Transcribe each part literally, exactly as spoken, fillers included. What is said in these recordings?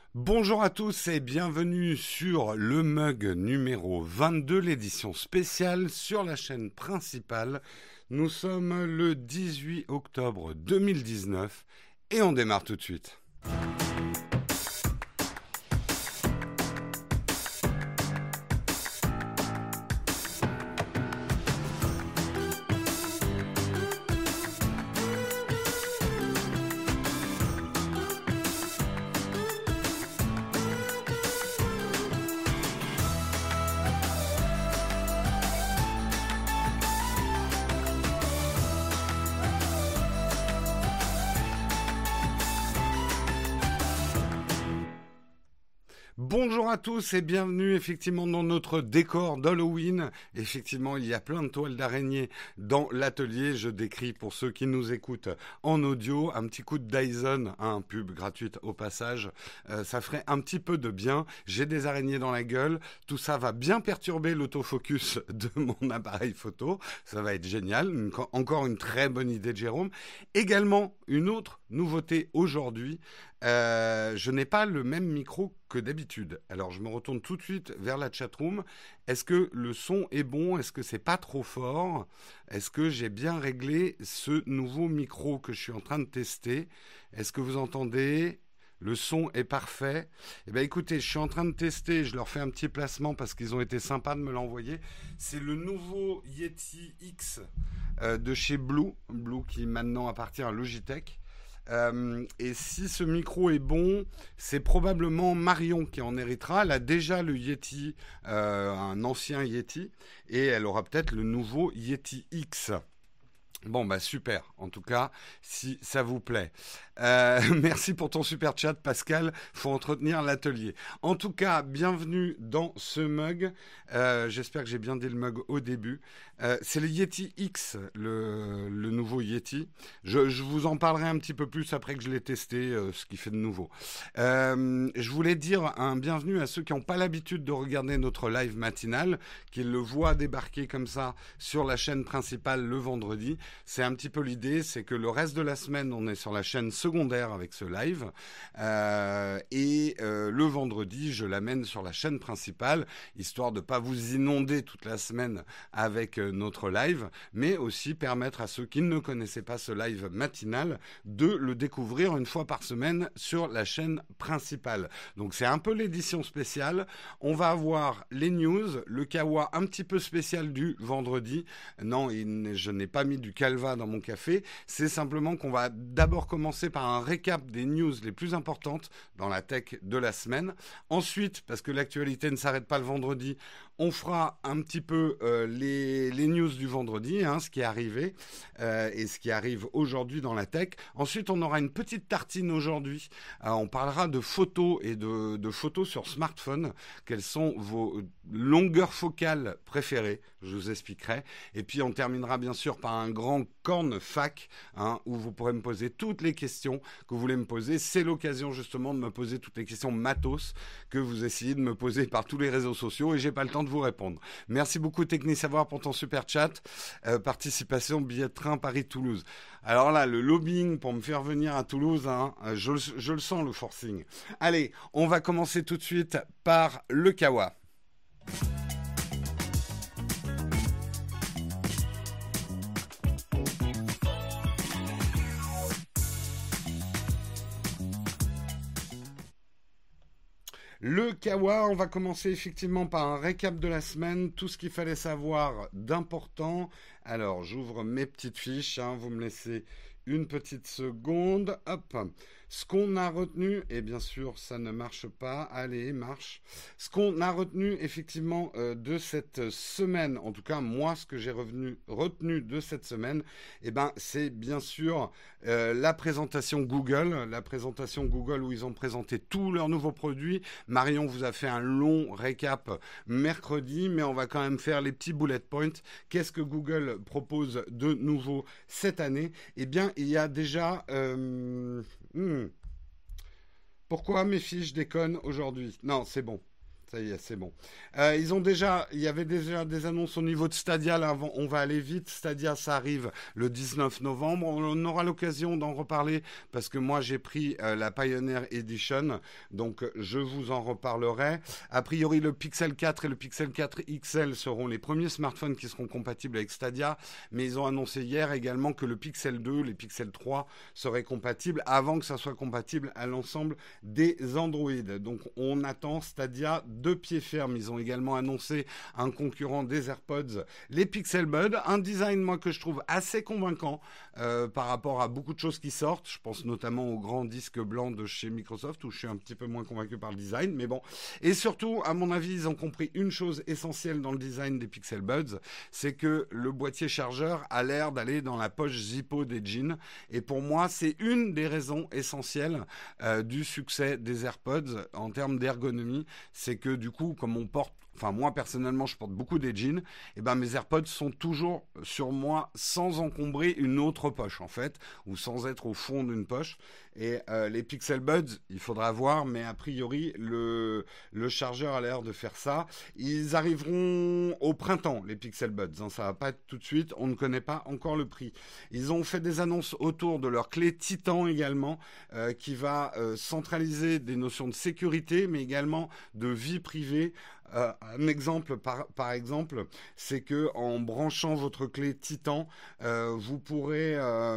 Bonjour à tous et bienvenue sur le mug numéro vingt-deux, l'édition spéciale sur la chaîne principale. Nous sommes le dix-huit octobre deux mille dix-neuf et on démarre tout de suite. Bonjour à tous et bienvenue effectivement dans notre décor d'Halloween. Effectivement, il y a plein de toiles d'araignée dans l'atelier. Je décris pour ceux qui nous écoutent en audio un petit coup de Dyson, un pub gratuite au passage. Euh, ça ferait un petit peu de bien. J'ai des araignées dans la gueule. Tout ça va bien perturber l'autofocus de mon appareil photo. Ça va être génial. Une, encore une très bonne idée de Jérôme. Également, une autre nouveauté aujourd'hui. Euh, je n'ai pas le même micro que d'habitude. Alors je me retourne tout de suite vers la chatroom. Est-ce que le son est bon? Est-ce que c'est pas trop fort? Est-ce que j'ai bien réglé ce nouveau micro que je suis en train de tester? Est-ce que vous entendez? Le son est parfait. Eh bien, écoutez, je suis en train de tester. Je leur fais un petit placement parce qu'ils ont été sympas de me l'envoyer. C'est le nouveau Yeti X euh, de chez Blue. Blue qui maintenant appartient à Logitech. Euh, et si ce micro est bon, c'est probablement Marion qui en héritera. Elle a déjà le Yeti, euh, un ancien Yeti, et elle aura peut-être le nouveau Yeti X. Bon, bah super, en tout cas, si ça vous plaît. Euh, merci pour ton super chat, Pascal. Faut entretenir l'atelier. En tout cas, bienvenue dans ce mug. Euh, j'espère que j'ai bien dit le mug au début. Euh, c'est le Yeti X, le, le nouveau Yeti. Je, je vous en parlerai un petit peu plus après que je l'ai testé, euh, ce qui fait de nouveau. Euh, je voulais dire un bienvenue à ceux qui n'ont pas l'habitude de regarder notre live matinal, qui le voient débarquer comme ça sur la chaîne principale le vendredi. C'est un petit peu l'idée, c'est que le reste de la semaine, on est sur la chaîne secondaire avec ce live. Euh, et euh, le vendredi, je l'amène sur la chaîne principale, histoire de ne pas vous inonder toute la semaine avec euh, notre live, mais aussi permettre à ceux qui ne connaissaient pas ce live matinal de le découvrir une fois par semaine sur la chaîne principale. Donc c'est un peu l'édition spéciale. On va avoir les news, le kawa un petit peu spécial du vendredi. Non, il, je n'ai pas mis du calva dans mon café. C'est simplement qu'on va d'abord commencer par un récap des news les plus importantes dans la tech de la semaine. Ensuite, parce que l'actualité ne s'arrête pas le vendredi, on fera un petit peu euh, les, les news du vendredi, hein, ce qui est arrivé euh, et ce qui arrive aujourd'hui dans la tech. Ensuite, on aura une petite tartine aujourd'hui. Euh, on parlera de photos et de, de photos sur smartphone. Quelles sont vos longueurs focales préférées? Je vous expliquerai. Et puis, on terminera bien sûr par un grand corn fac, hein, où vous pourrez me poser toutes les questions que vous voulez me poser. C'est l'occasion justement de me poser toutes les questions matos que vous essayez de me poser par tous les réseaux sociaux et j'ai pas le temps de vous répondre. Merci beaucoup Technisavoir pour ton super chat. Euh, participation billet de train Paris-Toulouse. Alors là, le lobbying pour me faire venir à Toulouse, hein, je, je le sens le forcing. Allez, on va commencer tout de suite par le kawa. Le kawa, on va commencer effectivement par un récap de la semaine, tout ce qu'il fallait savoir d'important. Alors, j'ouvre mes petites fiches, hein, vous me laissez une petite seconde. Hop. Ce qu'on a retenu, et bien sûr ça ne marche pas, allez, marche. Ce qu'on a retenu effectivement euh, de cette semaine, en tout cas moi ce que j'ai revenu, retenu de cette semaine, eh ben, c'est bien sûr euh, la présentation Google, la présentation Google où ils ont présenté tous leurs nouveaux produits. Marion vous a fait un long récap mercredi, mais on va quand même faire les petits bullet points. Qu'est-ce que Google propose de nouveau cette année? Eh bien, il y a déjà... Euh, hmm, pourquoi mes fiches déconnent aujourd'hui? Non, c'est bon. Ça y est, c'est bon. Euh, ils ont déjà, il y avait déjà des annonces au niveau de Stadia. Là, on va aller vite. Stadia, ça arrive le dix-neuf novembre. On aura l'occasion d'en reparler parce que moi, j'ai pris euh, la Pioneer Edition. Donc, je vous en reparlerai. A priori, le Pixel quatre et le Pixel quatre X L seront les premiers smartphones qui seront compatibles avec Stadia. Mais ils ont annoncé hier également que le Pixel deux, les Pixel trois seraient compatibles avant que ça soit compatible à l'ensemble des Android. Donc, on attend Stadia de pied ferme. Ils ont également annoncé un concurrent des AirPods, les Pixel Buds, un design moi que je trouve assez convaincant euh, par rapport à beaucoup de choses qui sortent. Je pense notamment au grand disque blanc de chez Microsoft où je suis un petit peu moins convaincu par le design, mais bon. Et surtout, à mon avis, ils ont compris une chose essentielle dans le design des Pixel Buds, c'est que le boîtier chargeur a l'air d'aller dans la poche Zippo des jeans. Et pour moi, c'est une des raisons essentielles euh, du succès des AirPods en termes d'ergonomie, c'est que du coup, comme on porte, enfin moi personnellement, je porte beaucoup des jeans, et ben mes AirPods sont toujours sur moi sans encombrer une autre poche en fait, ou sans être au fond d'une poche. Et euh, les Pixel Buds, il faudra voir, mais a priori le le chargeur a l'air de faire ça. Ils arriveront au printemps, les Pixel Buds. Hein, ça va pas être tout de suite. On ne connaît pas encore le prix. Ils ont fait des annonces autour de leur clé Titan également, euh, qui va euh, centraliser des notions de sécurité, mais également de vie privée. Euh, un exemple, par, par exemple, c'est que en branchant votre clé Titan, euh, vous pourrez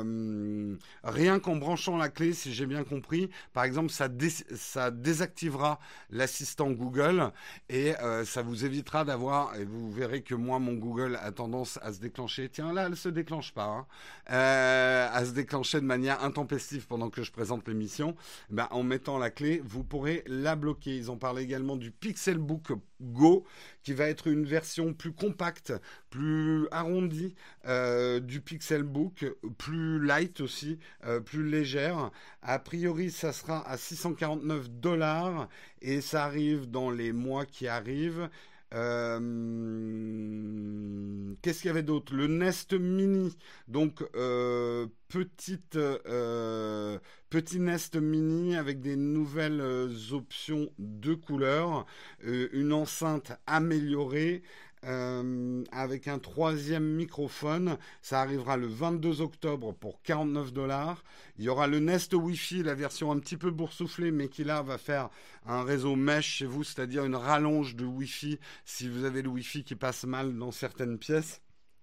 euh, rien qu'en branchant la clé, si j'ai bien compris, par exemple, ça, dé, ça désactivera l'assistant Google et euh, ça vous évitera d'avoir. Et vous verrez que moi, mon Google a tendance à se déclencher. Tiens, là, elle se déclenche pas, hein, euh, à se déclencher de manière intempestive pendant que je présente l'émission. Ben, en mettant la clé, vous pourrez la bloquer. Ils ont parlé également du Pixelbook Go, qui va être une version plus compacte, plus arrondie euh, du Pixelbook, plus light aussi, euh, plus légère. A priori, ça sera à six cent quarante-neuf dollars et ça arrive dans les mois qui arrivent. Euh, qu'est-ce qu'il y avait d'autre? Le Nest Mini, donc euh, petite, euh, petit Nest Mini avec des nouvelles options de couleurs, euh, une enceinte améliorée. Euh, avec un troisième microphone, ça arrivera le vingt-deux octobre pour quarante-neuf dollars. Il y aura le Nest Wi-Fi, la version un petit peu boursouflée, mais qui là va faire un réseau mesh chez vous, c'est-à-dire une rallonge de Wi-Fi si vous avez le Wi-Fi qui passe mal dans certaines pièces,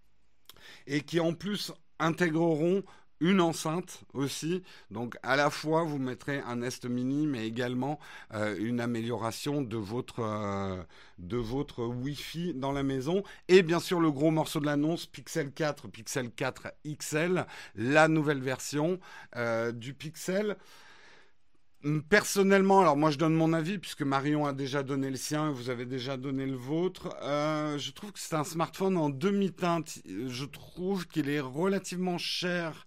et qui en plus intégreront une enceinte aussi, donc à la fois vous mettrez un Nest Mini, mais également euh, une amélioration de votre euh, de votre Wi-Fi dans la maison. Et bien sûr le gros morceau de l'annonce, Pixel quatre, Pixel quatre X L, la nouvelle version euh, du Pixel. Personnellement, alors moi je donne mon avis puisque Marion a déjà donné le sien et vous avez déjà donné le vôtre. Euh, je trouve que c'est un smartphone en demi-teinte. Je trouve qu'il est relativement cher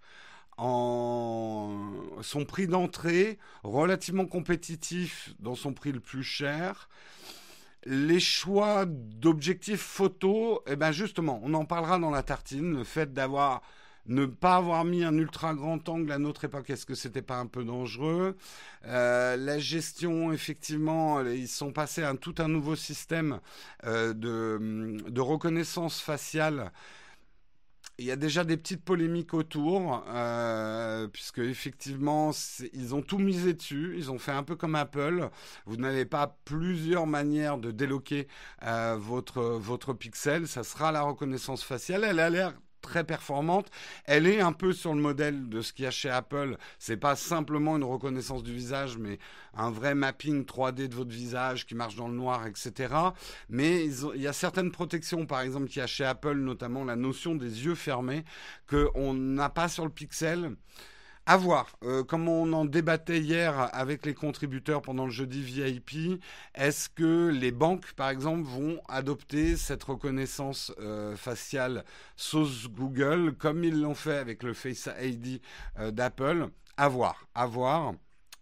en son prix d'entrée, relativement compétitif dans son prix le plus cher. Les choix d'objectifs photo, eh ben justement, on en parlera dans la tartine. Le fait d'avoir ne pas avoir mis un ultra grand angle à notre époque, est-ce que c'était pas un peu dangereux? euh, La gestion, effectivement, ils sont passés à un, tout un nouveau système euh, de, de reconnaissance faciale. Il y a déjà des petites polémiques autour, euh, puisque effectivement, ils ont tout misé dessus. Ils ont fait un peu comme Apple. Vous n'avez pas plusieurs manières de déloquer euh, votre, votre Pixel. Ça sera la reconnaissance faciale. Elle a l'air très performante. Elle est un peu sur le modèle de ce qu'il y a chez Apple. C'est pas simplement une reconnaissance du visage, mais un vrai mapping trois D de votre visage qui marche dans le noir, et cetera. Mais ils ont, il y a certaines protections, par exemple, qu'il y a chez Apple, notamment la notion des yeux fermés, qu'on n'a pas sur le Pixel. À voir, euh, comme on en débattait hier avec les contributeurs pendant le jeudi V I P, est-ce que les banques, par exemple, vont adopter cette reconnaissance euh, faciale sauce Google, comme ils l'ont fait avec le Face I D euh, d'Apple? À voir, à voir.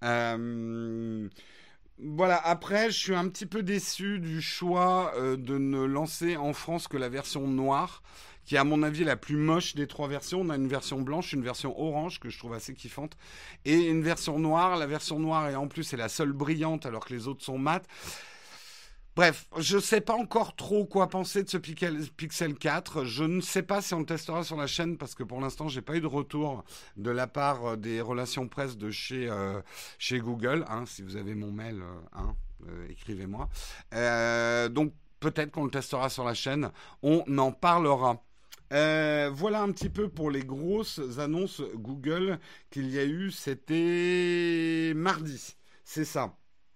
Euh, Voilà, après, je suis un petit peu déçu du choix euh, de ne lancer en France que la version noire, qui est à mon avis la plus moche des trois versions. On a une version blanche, une version orange que je trouve assez kiffante, et une version noire. La version noire, et en plus, c'est la seule brillante alors que les autres sont mates. Bref, je ne sais pas encore trop quoi penser de ce Pixel Pixel quatre. Je ne sais pas si on le testera sur la chaîne parce que pour l'instant, j'ai pas eu de retour de la part des relations presse de chez, euh, chez Google. Hein, si vous avez mon mail, euh, hein, euh, écrivez-moi. Euh, donc peut-être qu'on le testera sur la chaîne. On en parlera. Euh, voilà un petit peu pour les grosses annonces Google qu'il y a eu. C'était mardi. C'est ça.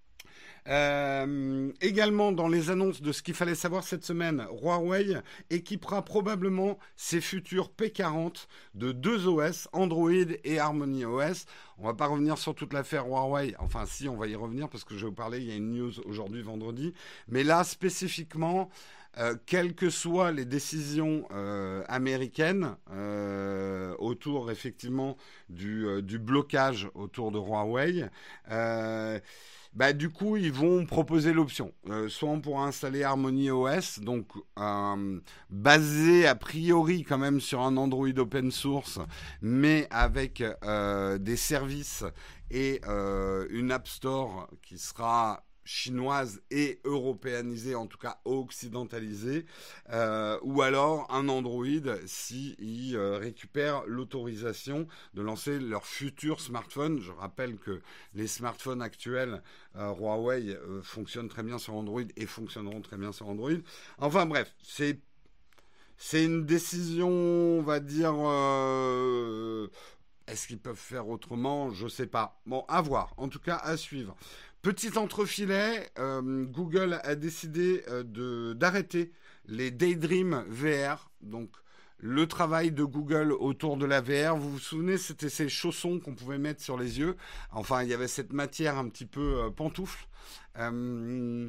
Euh, également, dans les annonces de ce qu'il fallait savoir cette semaine, Huawei équipera probablement ses futurs P quarante de deux O S, Android et Harmony O S. On va pas revenir sur toute l'affaire Huawei. Enfin, si, on va y revenir parce que je vais vous parler. Il y a une news aujourd'hui, vendredi. Mais là, spécifiquement, euh, quelles que soient les décisions euh, américaines euh, autour, effectivement, du, euh, du blocage autour de Huawei, euh, bah, du coup, ils vont proposer l'option. Euh, soit on pourra installer Harmony O S, donc euh, basé a priori quand même sur un Android open source, mais avec euh, des services et euh, une App Store qui sera chinoise et européanisée, en tout cas occidentalisée, euh, ou alors un Android s'ils euh, récupèrent l'autorisation de lancer leur futur smartphone. Je rappelle que les smartphones actuels euh, Huawei euh, fonctionnent très bien sur Android et fonctionneront très bien sur Android. Enfin bref, c'est c'est une décision, on va dire. Euh, est-ce qu'ils peuvent faire autrement? Je sais pas. Bon, à voir. En tout cas, à suivre. Petit entrefilet, euh, Google a décidé euh, de, d'arrêter les Daydream V R, donc le travail de Google autour de la V R. Vous vous souvenez, c'était ces chaussons qu'on pouvait mettre sur les yeux. Enfin, il y avait cette matière un petit peu euh, pantoufle. Euh,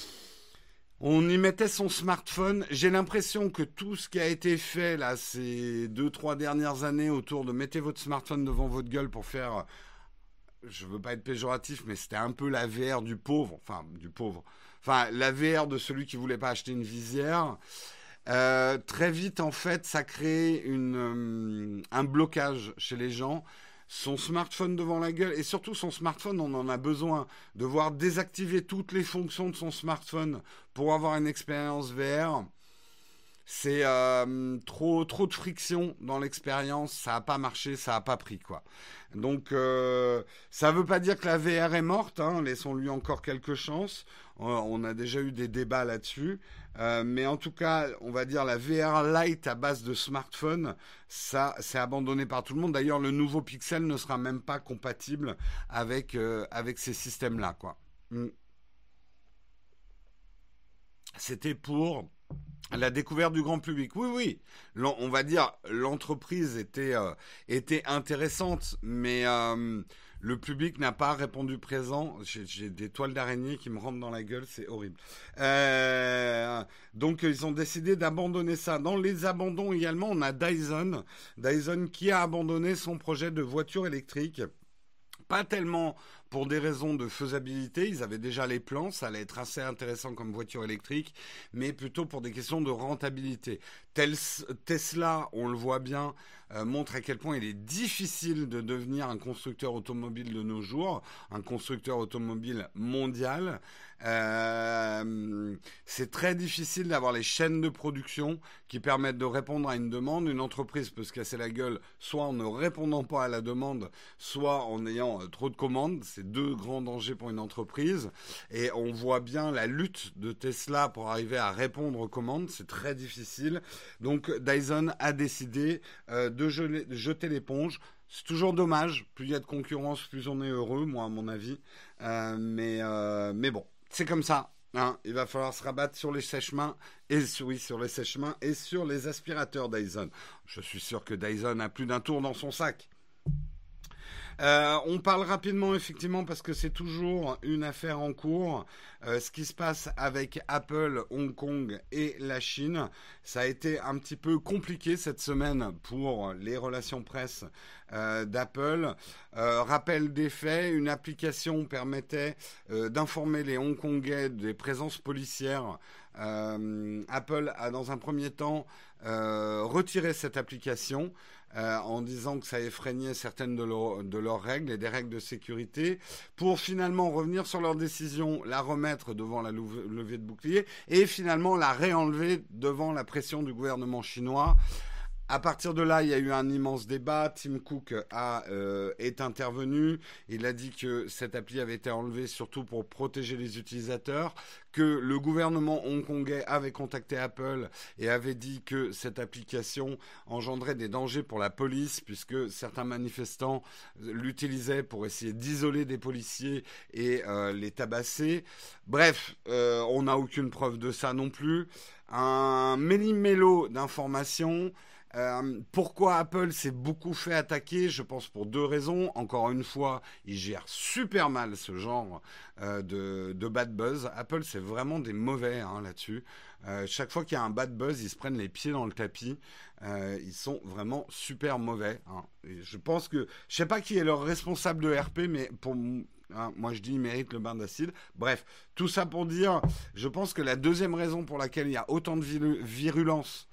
on y mettait son smartphone. J'ai l'impression que tout ce qui a été fait là ces deux, trois dernières années autour de mettez votre smartphone devant votre gueule pour faire... Je veux pas être péjoratif, mais c'était un peu la V R du pauvre, enfin du pauvre, enfin la V R de celui qui voulait pas acheter une visière. Euh, très vite, en fait, ça crée une, euh, un blocage chez les gens. Son smartphone devant la gueule, et surtout son smartphone, on en a besoin. Devoir désactiver toutes les fonctions de son smartphone pour avoir une expérience V R. C'est euh, trop, trop de friction dans l'expérience, ça n'a pas marché, ça n'a pas pris, quoi. Donc, euh, ça ne veut pas dire que la V R est morte, hein, laissons-lui encore quelques chances. Euh, on a déjà eu des débats là-dessus. Euh, mais en tout cas, on va dire la V R Lite à base de smartphone, ça, c'est abandonné par tout le monde. D'ailleurs, le nouveau Pixel ne sera même pas compatible avec, euh, avec ces systèmes-là, quoi. Mm. C'était pour... la découverte du grand public. Oui, oui. L'en- on va dire l'entreprise était, euh, était intéressante, mais euh, le public n'a pas répondu présent. J'ai, j'ai des toiles d'araignée qui me rentrent dans la gueule, c'est horrible. Euh, donc ils ont décidé d'abandonner ça. Dans les abandons également, on a Dyson. Dyson qui a abandonné son projet de voiture électrique. Pas tellement pour des raisons de faisabilité, ils avaient déjà les plans, ça allait être assez intéressant comme voiture électrique, mais plutôt pour des questions de rentabilité. Tel- Tesla, on le voit bien, euh, montre à quel point il est difficile de devenir un constructeur automobile de nos jours, un constructeur automobile mondial. Euh, c'est très difficile d'avoir les chaînes de production qui permettent de répondre à une demande. Une entreprise peut se casser la gueule soit en ne répondant pas à la demande, soit en ayant euh, trop de commandes. C'est deux grands dangers pour une entreprise. Et on voit bien la lutte de Tesla pour arriver à répondre aux commandes. C'est très difficile. Donc Dyson a décidé euh, de jeter, jeter l'éponge. C'est toujours dommage. Plus il y a de concurrence, plus on est heureux, moi à mon avis. Euh, mais, euh, mais bon. C'est comme ça, hein. Il va falloir se rabattre sur les sèche-mains et oui, sur les sèche-mains et sur les aspirateurs Dyson. Je suis sûr que Dyson a plus d'un tour dans son sac. Euh, on parle rapidement effectivement parce que c'est toujours une affaire en cours. Euh, ce qui se passe avec Apple, Hong Kong et la Chine, ça a été un petit peu compliqué cette semaine pour les relations presse euh, d'Apple. Euh, rappel des faits, une application permettait euh, d'informer les Hongkongais des présences policières. Euh, Apple a dans un premier temps euh, retiré cette application euh, en disant que ça effrayait certaines de, leur, de leurs règles et des règles de sécurité, pour finalement revenir sur leur décision, la remettre devant la levée de bouclier et finalement la réenlever devant la pression du gouvernement chinois. À partir de là, il y a eu un immense débat. Tim Cook a, euh, est intervenu. Il a dit que cette appli avait été enlevée surtout pour protéger les utilisateurs, que le gouvernement hongkongais avait contacté Apple et avait dit que cette application engendrait des dangers pour la police, puisque certains manifestants l'utilisaient pour essayer d'isoler des policiers et euh, les tabasser. Bref, euh, on n'a aucune preuve de ça non plus. Un méli-mélo d'informations. Euh, pourquoi Apple s'est beaucoup fait attaquer? Je pense pour deux raisons. Encore une fois, ils gèrent super mal ce genre euh, de, de bad buzz. Apple, c'est vraiment des mauvais hein, là-dessus. Euh, chaque fois qu'il y a un bad buzz, ils se prennent les pieds dans le tapis. Euh, ils sont vraiment super mauvais. Hein. Et je pense que, je sais pas qui est leur responsable de R P, mais pour hein, moi je dis, ils méritent le bain d'acide. Bref, tout ça pour dire, je pense que la deuxième raison pour laquelle il y a autant de virulence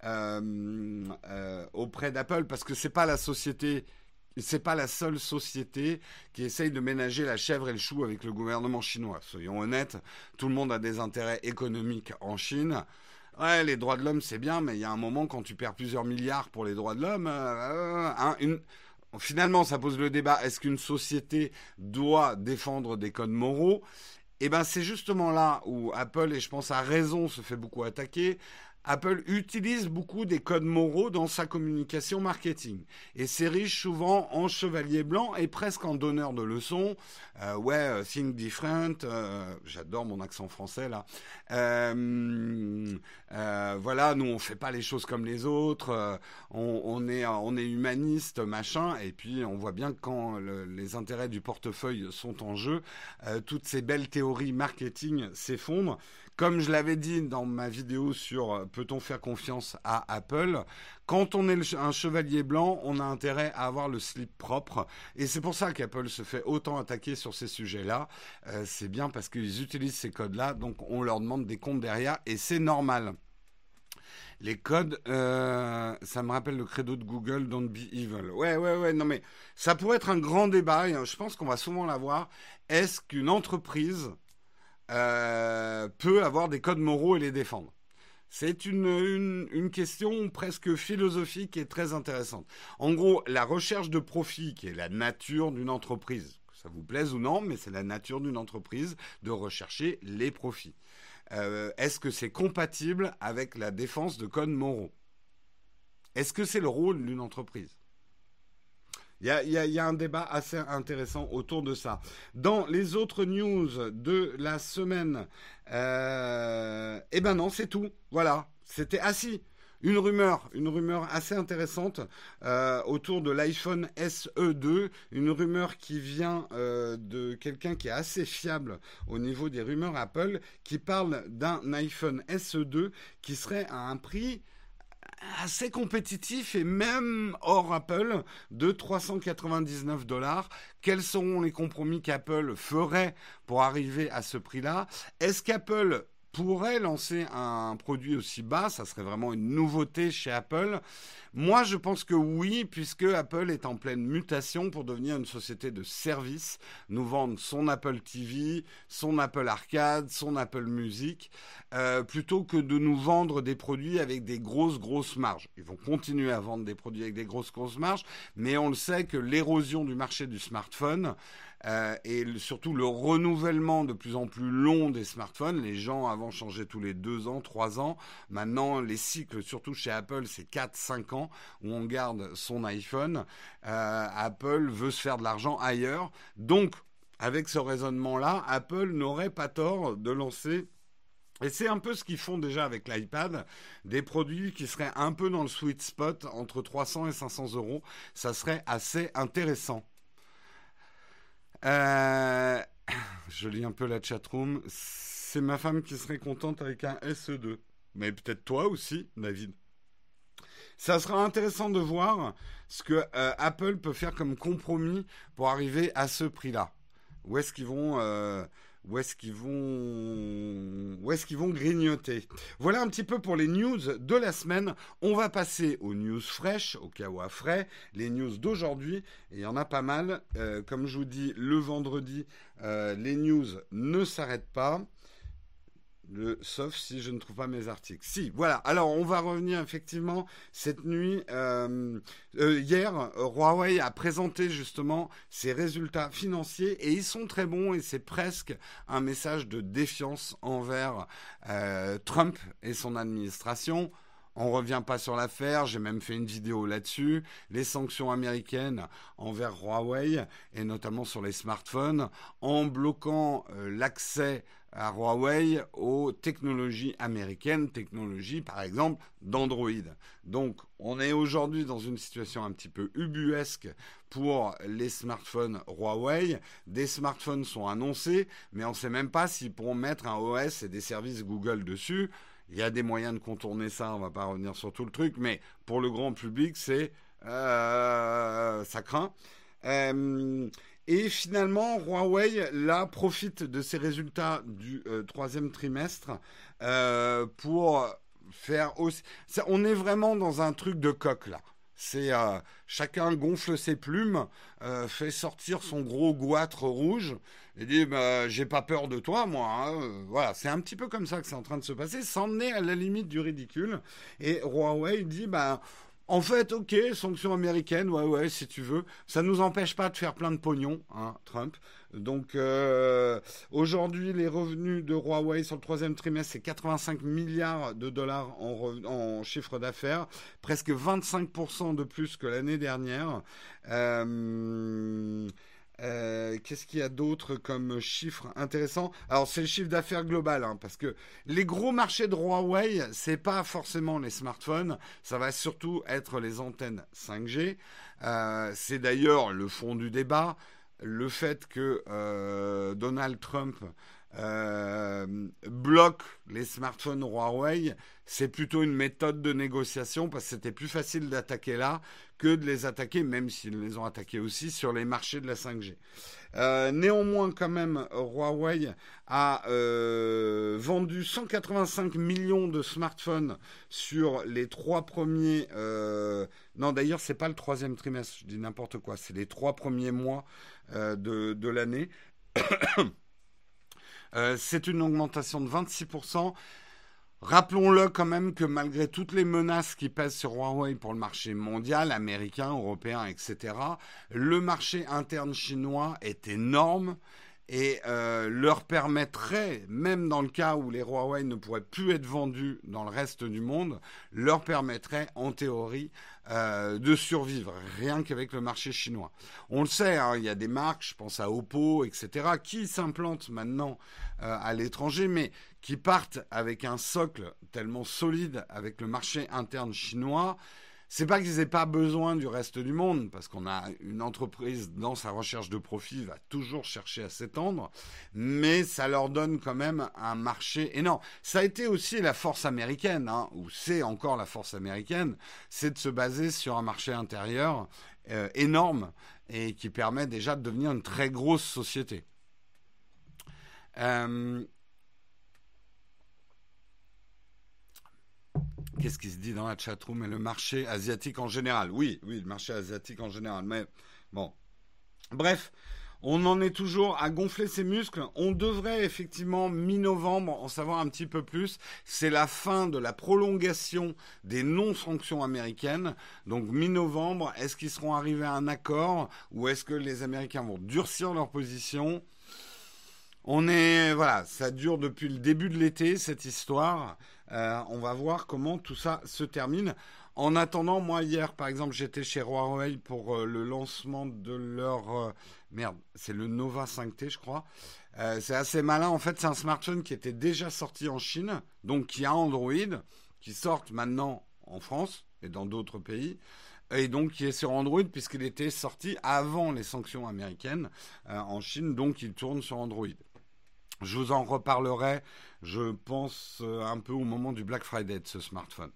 Euh, euh, auprès d'Apple, parce que c'est pas la société, c'est pas la seule société qui essaye de ménager la chèvre et le chou avec le gouvernement chinois. Soyons honnêtes, tout le monde a des intérêts économiques en Chine. Ouais, les droits de l'homme c'est bien, mais il y a un moment quand tu perds plusieurs milliards pour les droits de l'homme, euh, hein, une... finalement ça pose le débat, est-ce qu'une société doit défendre des codes moraux? Eh ben c'est justement là où Apple, et je pense à raison, se fait beaucoup attaquer. Apple utilise beaucoup des codes moraux dans sa communication marketing et s'érige souvent en chevalier blanc et presque en donneur de leçons. Euh, ouais, think different, euh, j'adore mon accent français là. Euh, euh, voilà, nous on fait pas les choses comme les autres, euh, on, on est on est humaniste machin, et puis on voit bien que quand le, les intérêts du portefeuille sont en jeu, euh, toutes ces belles théories marketing s'effondrent. Comme je l'avais dit dans ma vidéo sur peut-on faire confiance à Apple, quand on est un chevalier blanc, on a intérêt à avoir le slip propre. Et c'est pour ça qu'Apple se fait autant attaquer sur ces sujets-là. Euh, c'est bien parce qu'ils utilisent ces codes-là, donc on leur demande des comptes derrière et c'est normal. Les codes, euh, ça me rappelle le credo de Google, don't be evil. Ouais, ouais, ouais, non mais ça pourrait être un grand débat, et je pense qu'on va souvent l'avoir. Est-ce qu'une entreprise Euh, peut avoir des codes moraux et les défendre? C'est une, une, une question presque philosophique et très intéressante. En gros, la recherche de profit, qui est la nature d'une entreprise, que ça vous plaise ou non, mais c'est la nature d'une entreprise de rechercher les profits. Euh, est-ce que c'est compatible avec la défense de codes moraux? Est-ce que c'est le rôle d'une entreprise? Il y a, y, a, y a un débat assez intéressant autour de ça. Dans les autres news de la semaine, euh, eh ben non, c'est tout. Voilà, c'était assis. Une rumeur, une rumeur assez intéressante euh, autour de l'iPhone S E deux, une rumeur qui vient euh, de quelqu'un qui est assez fiable au niveau des rumeurs Apple, qui parle d'un iPhone S E deux qui serait à un prix assez compétitif et même hors Apple de trois cent quatre-vingt-dix-neuf dollars. Quels seront les compromis qu'Apple ferait pour arriver à ce prix-là? Est-ce qu'Apple pourrait lancer un produit aussi bas? Ça serait vraiment une nouveauté chez Apple. Moi, je pense que oui, puisque Apple est en pleine mutation pour devenir une société de services, nous vendre son Apple T V, son Apple Arcade, son Apple Music, euh, plutôt que de nous vendre des produits avec des grosses, grosses marges. Ils vont continuer à vendre des produits avec des grosses, grosses marges, mais on le sait que l'érosion du marché du smartphone Euh, et le, surtout le renouvellement de plus en plus long des smartphones. Les gens avant changeaient tous les deux ans, trois ans. Maintenant, les cycles, surtout chez Apple, c'est quatre, cinq ans où on garde son iPhone. Euh, Apple veut se faire de l'argent ailleurs. Donc, avec ce raisonnement-là, Apple n'aurait pas tort de lancer... Et c'est un peu ce qu'ils font déjà avec l'iPad, des produits qui seraient un peu dans le sweet spot entre trois cents et cinq cents euros. Ça serait assez intéressant. Euh, je lis un peu la chatroom. C'est ma femme qui serait contente avec un S E deux. Mais peut-être toi aussi, David. Ça sera intéressant de voir ce que euh, Apple peut faire comme compromis pour arriver à ce prix-là. Où est-ce qu'ils vont, euh, où est-ce qu'ils vont, où est-ce qu'ils vont grignoter. Voilà un petit peu pour les news de la semaine. On va passer aux news fraîches, au kawa frais, les news d'aujourd'hui. Et il y en a pas mal. Euh, comme je vous dis, le vendredi, euh, les news ne s'arrêtent pas. Le, sauf si je ne trouve pas mes articles. Si, voilà. Alors, on va revenir effectivement cette nuit. Euh, euh, hier, Huawei a présenté justement ses résultats financiers et ils sont très bons et c'est presque un message de défiance envers euh, Trump et son administration. On ne revient pas sur l'affaire, j'ai même fait une vidéo là-dessus. Les sanctions américaines envers Huawei, et notamment sur les smartphones, en bloquant euh, l'accès à Huawei aux technologies américaines, technologies par exemple d'Android. Donc on est aujourd'hui dans une situation un petit peu ubuesque pour les smartphones Huawei. Des smartphones sont annoncés, mais on ne sait même pas s'ils pourront mettre un O S et des services Google dessus. Il y a des moyens de contourner ça, on ne va pas revenir sur tout le truc, mais pour le grand public, c'est euh, ça craint. Euh, et finalement, Huawei, là, profite de ces résultats du euh, troisième trimestre euh, pour faire aussi... Ça, on est vraiment dans un truc de coq, là. C'est euh, chacun gonfle ses plumes, euh, fait sortir son gros goitre rouge et dit bah, j'ai pas peur de toi moi. Hein. Voilà, c'est un petit peu comme ça que c'est en train de se passer, s'en est à la limite du ridicule. Et Huawei dit bah en fait ok sanctions américaines ouais ouais si tu veux, ça nous empêche pas de faire plein de pognon, hein, Trump. Donc euh, aujourd'hui les revenus de Huawei sur le troisième trimestre c'est quatre-vingt-cinq milliards de dollars en, en chiffre d'affaires, presque vingt-cinq pour cent de plus que l'année dernière. Euh, euh, qu'est-ce qu'il y a d'autre comme chiffre intéressant? Alors c'est le chiffre d'affaires global, hein, parce que les gros marchés de Huawei, c'est pas forcément les smartphones, ça va surtout être les antennes cinq G. Euh, c'est d'ailleurs le fond du débat. Le fait que euh, Donald Trump euh, bloque les smartphones Huawei, c'est plutôt une méthode de négociation parce que c'était plus facile d'attaquer là que de les attaquer, même s'ils les ont attaqués aussi, sur les marchés de la cinq G. Euh, néanmoins, quand même, Huawei a euh, vendu cent quatre-vingt-cinq millions de smartphones sur les trois premiers... Euh, non, d'ailleurs, c'est pas le troisième trimestre, je dis n'importe quoi, c'est les trois premiers mois euh, de, de l'année. euh, c'est une augmentation de vingt-six pour cent. Rappelons-le quand même que malgré toutes les menaces qui pèsent sur Huawei pour le marché mondial, américain, européen, et cetera, le marché interne chinois est énorme et euh, leur permettrait, même dans le cas où les Huawei ne pourraient plus être vendus dans le reste du monde, leur permettrait en théorie euh, de survivre, rien qu'avec le marché chinois. On le sait, hein, il y a des marques, je pense à Oppo, et cetera, qui s'implantent maintenant euh, à l'étranger, mais qui partent avec un socle tellement solide avec le marché interne chinois. C'est pas qu'ils aient pas besoin du reste du monde, parce qu'on a une entreprise dans sa recherche de profit va toujours chercher à s'étendre, mais ça leur donne quand même un marché énorme. Ça a été aussi la force américaine, hein, ou c'est encore la force américaine, c'est de se baser sur un marché intérieur euh, énorme et qui permet déjà de devenir une très grosse société. Euh, Qu'est-ce qui se dit dans la chatroom? Et le marché asiatique en général. Oui, oui, le marché asiatique en général. Mais bon. Bref, on en est toujours à gonfler ses muscles. On devrait effectivement, mi-novembre, en savoir un petit peu plus. C'est la fin de la prolongation des non-sanctions américaines. Donc mi-novembre, est-ce qu'ils seront arrivés à un accord ou est-ce que les Américains vont durcir leur position? On est, voilà, ça dure depuis le début de l'été, cette histoire. Euh, on va voir comment tout ça se termine. En attendant, moi, hier, par exemple, j'étais chez Huawei pour euh, le lancement de leur... Euh, merde, c'est le Nova cinq T, je crois. Euh, c'est assez malin. En fait, c'est un smartphone qui était déjà sorti en Chine, donc qui a Android, qui sort maintenant en France et dans d'autres pays. Et donc qui est sur Android puisqu'il était sorti avant les sanctions américaines euh, en Chine, donc il tourne sur Android. Je vous en reparlerai Je pense euh, un peu au moment du Black Friday de ce smartphone.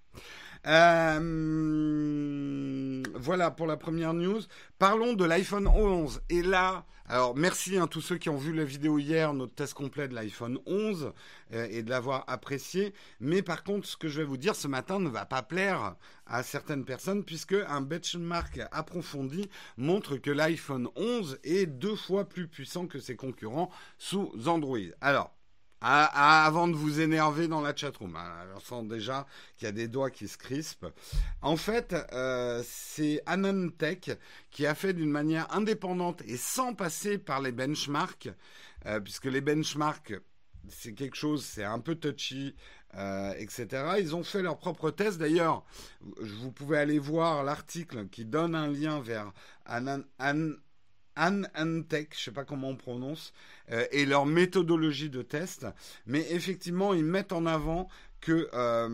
Euh, voilà pour la première news. Parlons de l'iPhone onze. Et là, alors merci à tous ceux qui ont vu la vidéo hier, notre test complet de l'iPhone onze, euh, et de l'avoir apprécié. Mais par contre, ce que je vais vous dire ce matin ne va pas plaire à certaines personnes, puisque un benchmark approfondi montre que l'iPhone onze est deux fois plus puissant que ses concurrents sous Android. Alors, Ah, ah, avant de vous énerver dans la chatroom, hein, on sent déjà qu'il y a des doigts qui se crispent. En fait, euh, c'est AnandTech qui a fait d'une manière indépendante et sans passer par les benchmarks, euh, puisque les benchmarks, c'est quelque chose, c'est un peu touchy, euh, et cetera. Ils ont fait leur propre test. D'ailleurs, vous pouvez aller voir l'article qui donne un lien vers Anan, An, AnandTech, je ne sais pas comment on prononce, euh, et leur méthodologie de test. Mais effectivement, ils mettent en avant que euh,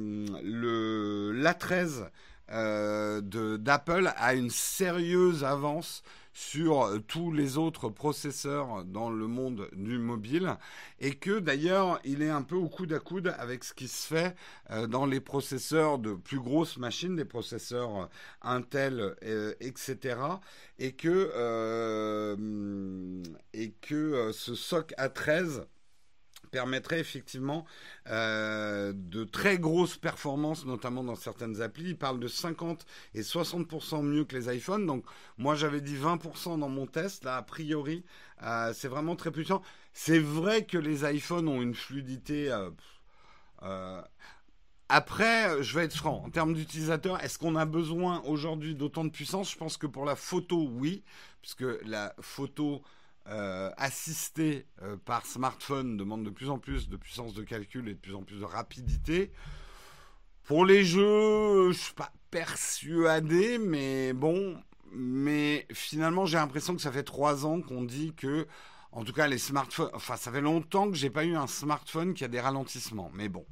le, l'A treize euh, de, d'Apple a une sérieuse avance sur tous les autres processeurs dans le monde du mobile, et que d'ailleurs il est un peu au coude à coude avec ce qui se fait euh, dans les processeurs de plus grosses machines, des processeurs Intel, euh, et cetera. Et que, euh, et que euh, ce S O C A treize permettrait effectivement euh, de très grosses performances, notamment dans certaines applis. Il parle de cinquante et soixante pour cent mieux que les iPhones. Donc moi j'avais dit vingt pour cent dans mon test. Là, a priori, euh, c'est vraiment très puissant. C'est vrai que les iPhones ont une fluidité... Euh, euh, Après, je vais être franc, en termes d'utilisateurs, est-ce qu'on a besoin aujourd'hui d'autant de puissance ? Je pense que pour la photo, oui, puisque la photo euh, assistée euh, par smartphone demande de plus en plus de puissance de calcul et de plus en plus de rapidité. Pour les jeux, je ne suis pas persuadé, mais bon, mais finalement, j'ai l'impression que ça fait trois ans qu'on dit que, en tout cas, les smartphones, enfin, ça fait longtemps que j'ai pas eu un smartphone qui a des ralentissements, mais bon.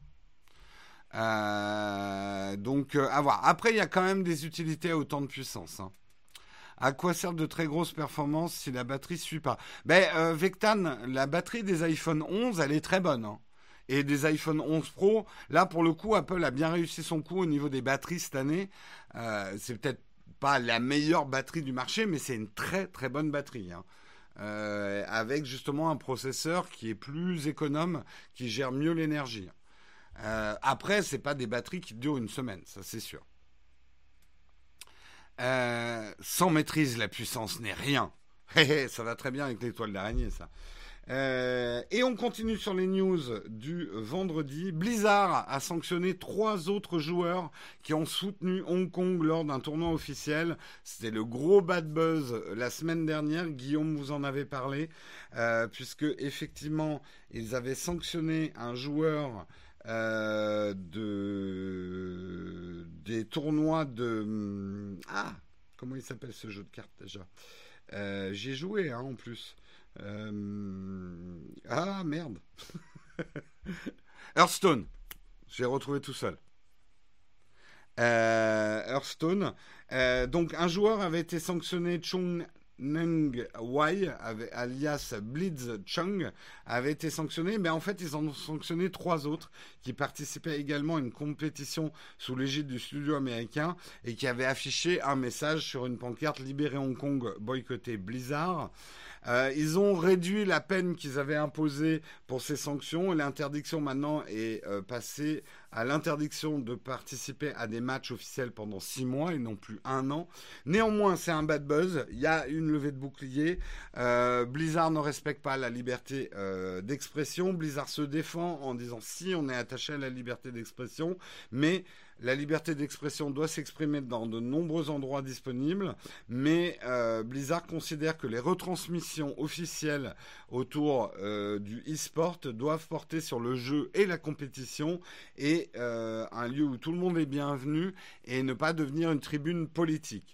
Euh, donc, euh, à voir. Après, il y a quand même des utilités à autant de puissance. Hein. À quoi servent de très grosses performances si la batterie ne suit pas ? Ben, euh, Vectan, la batterie des iPhone onze, elle est très bonne. Hein. Et des iPhone onze Pro, là, pour le coup, Apple a bien réussi son coup au niveau des batteries cette année. Euh, c'est peut-être pas la meilleure batterie du marché, mais c'est une très très bonne batterie. Hein. Euh, avec justement un processeur qui est plus économe, qui gère mieux l'énergie. Euh, après, c'est pas des batteries qui durent une semaine, ça c'est sûr. Euh, sans maîtrise, la puissance n'est rien. Ça va très bien avec l'étoile d'araignée, ça. Euh, et on continue sur les news du vendredi. Blizzard a sanctionné trois autres joueurs qui ont soutenu Hong Kong lors d'un tournoi officiel. C'était le gros bad buzz la semaine dernière. Guillaume vous en avait parlé, euh, puisque effectivement, ils avaient sanctionné un joueur Euh, de des tournois de ah comment il s'appelle ce jeu de cartes déjà euh, j'ai joué hein, en plus euh, ah merde Hearthstone, j'ai retrouvé tout seul. euh, Hearthstone, euh, donc un joueur avait été sanctionné, Chung Neng Wai, alias Blitz Chung, avait été sanctionné, mais en fait ils en ont sanctionné trois autres qui participaient également à une compétition sous l'égide du studio américain et qui avaient affiché un message sur une pancarte: libérer Hong Kong, boycotter Blizzard. Euh, ils ont réduit la peine qu'ils avaient imposée pour ces sanctions, et l'interdiction maintenant est euh, passée à l'interdiction de participer à des matchs officiels pendant six mois et non plus un an. Néanmoins, c'est un bad buzz. Il y a une levée de bouclier. Euh, Blizzard ne respecte pas la liberté euh, d'expression. Blizzard se défend en disant si on est attaché à la liberté d'expression, mais la liberté d'expression doit s'exprimer dans de nombreux endroits disponibles, mais euh, Blizzard considère que les retransmissions officielles autour euh, du e-sport doivent porter sur le jeu et la compétition, et euh, un lieu où tout le monde est bienvenu et ne pas devenir une tribune politique.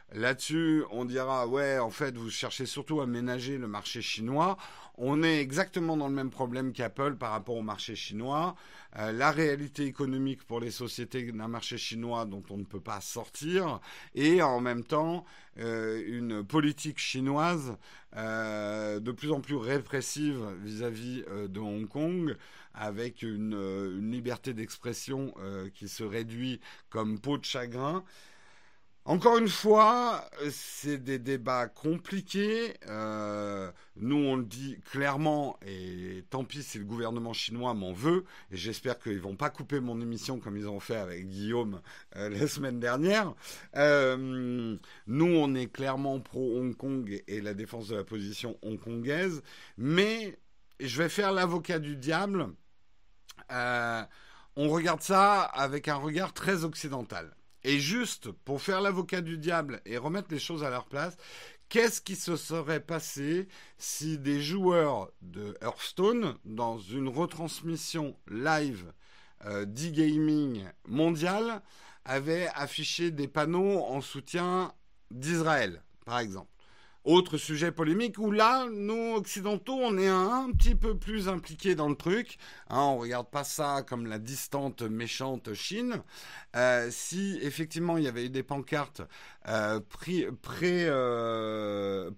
Là-dessus, on dira, ouais, en fait, vous cherchez surtout à ménager le marché chinois. On est exactement dans le même problème qu'Apple par rapport au marché chinois. Euh, la réalité économique pour les sociétés d'un marché chinois dont on ne peut pas sortir, et en même temps, euh, une politique chinoise euh, de plus en plus répressive vis-à-vis euh, de Hong Kong, avec une, euh, une liberté d'expression euh, qui se réduit comme peau de chagrin. Encore une fois, c'est des débats compliqués. Euh, nous, on le dit clairement, et tant pis si le gouvernement chinois m'en veut, et j'espère qu'ils vont pas couper mon émission comme ils ont fait avec Guillaume euh, la semaine dernière. Euh, nous, on est clairement pro-Hong Kong et la défense de la position hongkongaise, mais je vais faire l'avocat du diable. Euh, on regarde ça avec un regard très occidental. Et juste pour faire l'avocat du diable et remettre les choses à leur place, qu'est-ce qui se serait passé si des joueurs de Hearthstone, dans une retransmission live euh, d'e-gaming mondial, avaient affiché des panneaux en soutien d'Israël, par exemple? Autre sujet polémique où là, nous, occidentaux, on est un, un petit peu plus impliqués dans le truc. Hein, on ne regarde pas ça comme la distante, méchante Chine. Euh, si, effectivement, il y avait eu des pancartes euh, pré, pré, euh,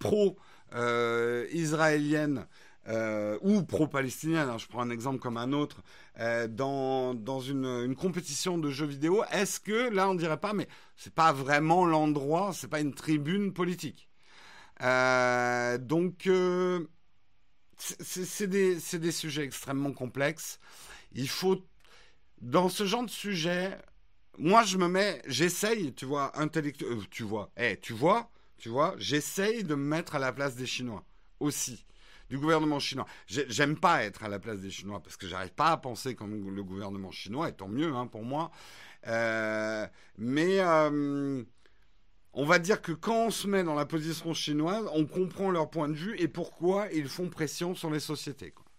pro-israéliennes euh, ou pro-palestiniennes, hein, je prends un exemple comme un autre, euh, dans, dans une, une compétition de jeux vidéo, est-ce que, là, on ne dirait pas, mais ce n'est pas vraiment l'endroit, ce n'est pas une tribune politique? Euh, donc, euh, c'est, c'est, des, c'est des sujets extrêmement complexes. Il faut, dans ce genre de sujet, moi je me mets, j'essaye, tu vois, intellectuel, euh, tu vois, eh, tu vois, tu vois, j'essaye de me mettre à la place des Chinois aussi, du gouvernement chinois. J'ai, j'aime pas être à la place des Chinois parce que j'arrive pas à penser comme le gouvernement chinois, et tant mieux hein, pour moi. Euh, mais euh, on va dire que quand on se met dans la position chinoise, on comprend leur point de vue et pourquoi ils font pression sur les sociétés, quoi.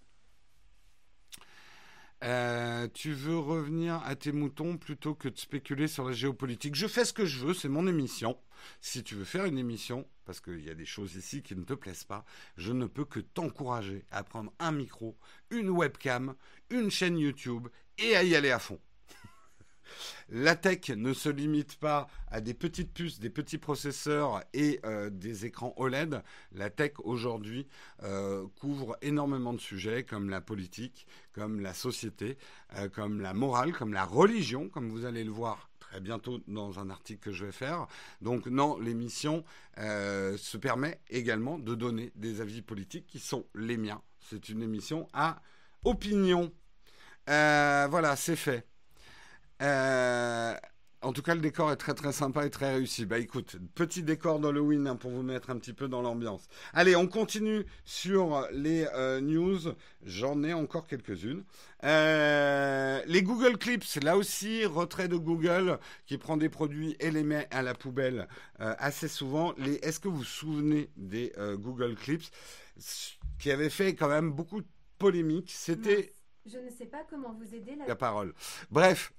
Euh, tu veux revenir à tes moutons plutôt que de spéculer sur la géopolitique. Je fais ce que je veux, c'est mon émission. Si tu veux faire une émission, parce qu'il y a des choses ici qui ne te plaisent pas, je ne peux que t'encourager à prendre un micro, une webcam, une chaîne YouTube et à y aller à fond. La tech ne se limite pas à des petites puces, des petits processeurs et euh, des écrans O L E D. La tech aujourd'hui euh, couvre énormément de sujets comme la politique, comme la société, euh, comme la morale, comme la religion, comme vous allez le voir très bientôt dans un article que je vais faire. Donc non, l'émission euh, se permet également de donner des avis politiques qui sont les miens. C'est une émission à opinion. Euh, voilà, c'est fait. Euh, en tout cas, le décor est très très sympa et très réussi. Bah écoute, petit décor d'Halloween hein, pour vous mettre un petit peu dans l'ambiance. Allez, on continue sur les euh, news. J'en ai encore quelques-unes. Euh, les Google Clips, là aussi, retrait de Google qui prend des produits et les met à la poubelle euh, assez souvent. Les, est-ce que vous vous souvenez des euh, Google Clips qui avaient fait quand même beaucoup de polémiques? C'était... Je ne sais pas comment vous aider là. La parole. Bref.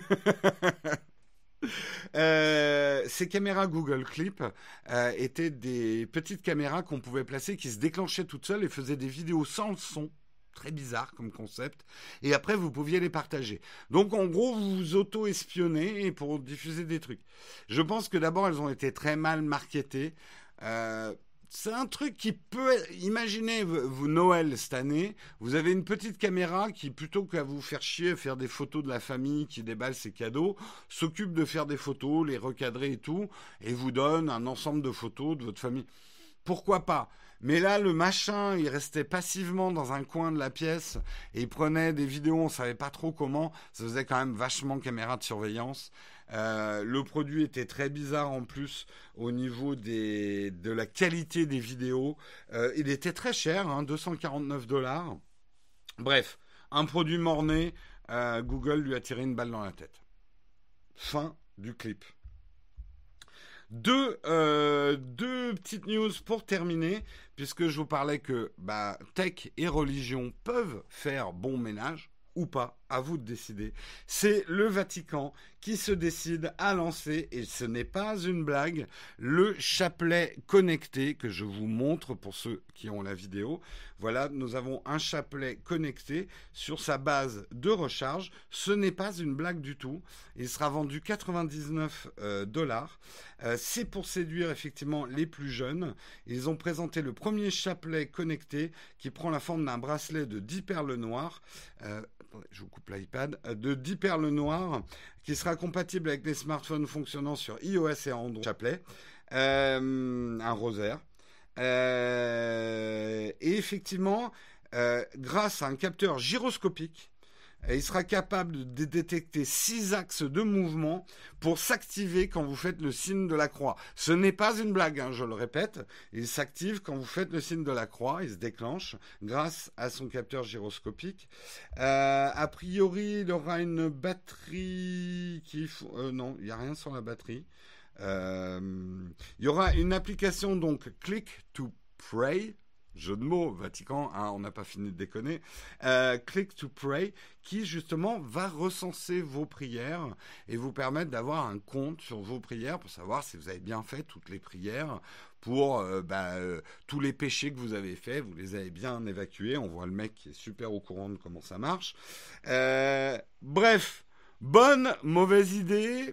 euh, ces caméras Google Clip euh, étaient des petites caméras qu'on pouvait placer qui se déclenchaient toutes seules et faisaient des vidéos sans le son. Très bizarre comme concept. Et après, vous pouviez les partager. Donc, en gros, vous vous auto-espionnez pour diffuser des trucs. Je pense que d'abord, elles ont été très mal marketées. Euh, C'est un truc qui peut... Imaginez, vous, Noël, cette année, vous avez une petite caméra qui, plutôt qu'à vous faire chier, faire des photos de la famille qui déballe ses cadeaux, s'occupe de faire des photos, les recadrer et tout, et vous donne un ensemble de photos de votre famille. Pourquoi pas ? Mais là, le machin, il restait passivement dans un coin de la pièce et il prenait des vidéos, on ne savait pas trop comment. Ça faisait quand même vachement caméra de surveillance. Euh, le produit était très bizarre en plus au niveau des, de la qualité des vidéos. Euh, il était très cher, hein, deux cent quarante-neuf dollars. Bref, un produit mort-né, euh, Google lui a tiré une balle dans la tête. Fin du clip. Deux, euh, deux petites news pour terminer, puisque je vous parlais que bah, tech et religion peuvent faire bon ménage, ou pas, à vous de décider. C'est le Vatican qui se décide à lancer, et ce n'est pas une blague, le chapelet connecté que je vous montre pour ceux qui ont la vidéo. Voilà, nous avons un chapelet connecté sur sa base de recharge. Ce n'est pas une blague du tout. Il sera vendu quatre-vingt-dix-neuf dollars. Euh, c'est pour séduire effectivement les plus jeunes. Ils ont présenté le premier chapelet connecté qui prend la forme d'un bracelet de dix perles noires. Euh, je vous coupe l'iPad, de dix perles noires, qui sera compatible avec les smartphones fonctionnant sur iOS et Android. Chapelet, euh, un rosaire. Euh, et effectivement, euh, grâce à un capteur gyroscopique, il sera capable de détecter six axes de mouvement pour s'activer quand vous faites le signe de la croix. Ce n'est pas une blague, hein, je le répète. Il s'active quand vous faites le signe de la croix. Il se déclenche grâce à son capteur gyroscopique. Euh, a priori, il aura une batterie qui... Euh, non, il n'y a rien sur la batterie. Euh, il y aura une application, donc, Click to Pray. Jeu de mots, Vatican, hein, on n'a pas fini de déconner. Euh, Click to Pray, qui justement va recenser vos prières et vous permettre d'avoir un compte sur vos prières pour savoir si vous avez bien fait toutes les prières, pour euh, bah, euh, tous les péchés que vous avez faits, vous les avez bien évacués. On voit le mec qui est super au courant de comment ça marche. Euh, bref, bonne, mauvaise idée,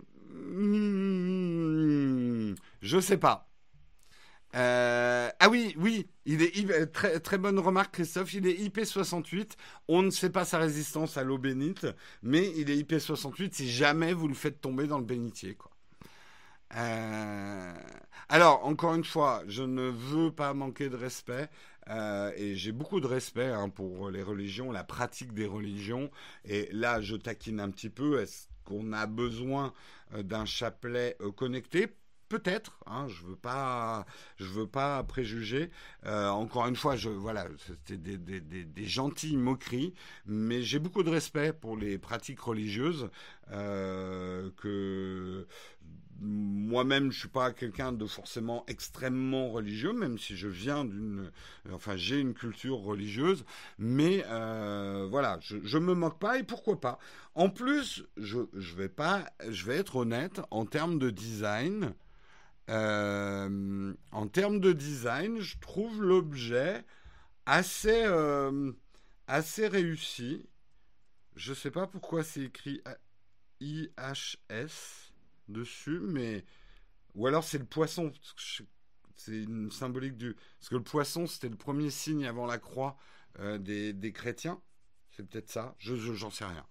hmm, je sais pas. Euh, ah oui, oui, il est très, très bonne remarque, Christophe. Il est I P soixante-huit. On ne sait pas sa résistance à l'eau bénite, mais il est I P soixante-huit si jamais vous le faites tomber dans le bénitier, quoi. Euh, alors, encore une fois, je ne veux pas manquer de respect. Euh, et j'ai beaucoup de respect hein, pour les religions, la pratique des religions. Et là, je taquine un petit peu. Est-ce qu'on a besoin euh, d'un chapelet euh, connecté ? Peut-être, hein, je veux pas, je veux pas préjuger. Euh, encore une fois, je, voilà, c'était des, des, des, des gentilles moqueries, mais j'ai beaucoup de respect pour les pratiques religieuses. Euh, que moi-même, je suis pas quelqu'un de forcément extrêmement religieux, même si je viens d'une, enfin, j'ai une culture religieuse, mais euh, voilà, je, je me moque pas et pourquoi pas. En plus, je, je vais pas, je vais être honnête en termes de design. Euh, en termes de design, je trouve l'objet assez, euh, assez réussi. Je ne sais pas pourquoi c'est écrit I H S dessus, mais... Ou alors c'est le poisson. C'est une symbolique du... Parce que le poisson, c'était le premier signe avant la croix euh, des, des chrétiens. C'est peut-être ça. Je, je, j'en sais rien.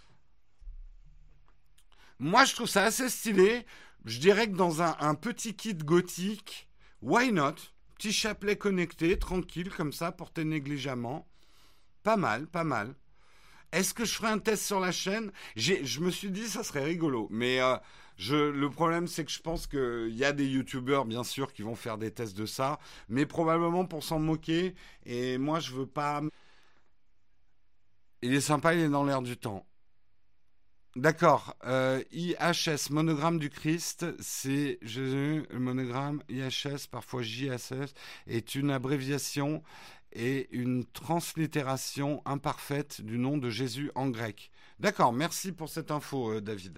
Moi, je trouve ça assez stylé. Je dirais que dans un, un petit kit gothique, why not? Petit chapelet connecté, tranquille, comme ça, porté négligemment. Pas mal, pas mal. Est-ce que je ferai un test sur la chaîne? J'ai, Je me suis dit, ça serait rigolo. Mais euh, je, le problème, c'est que je pense qu'il y a des youtubeurs, bien sûr, qui vont faire des tests de ça. Mais probablement pour s'en moquer. Et moi, je veux pas... Il est sympa, il est dans l'air du temps. D'accord. Euh, I H S, monogramme du Christ, c'est Jésus, le monogramme I H S, parfois J S S, est une abréviation et une translittération imparfaite du nom de Jésus en grec. D'accord, merci pour cette info, euh, David.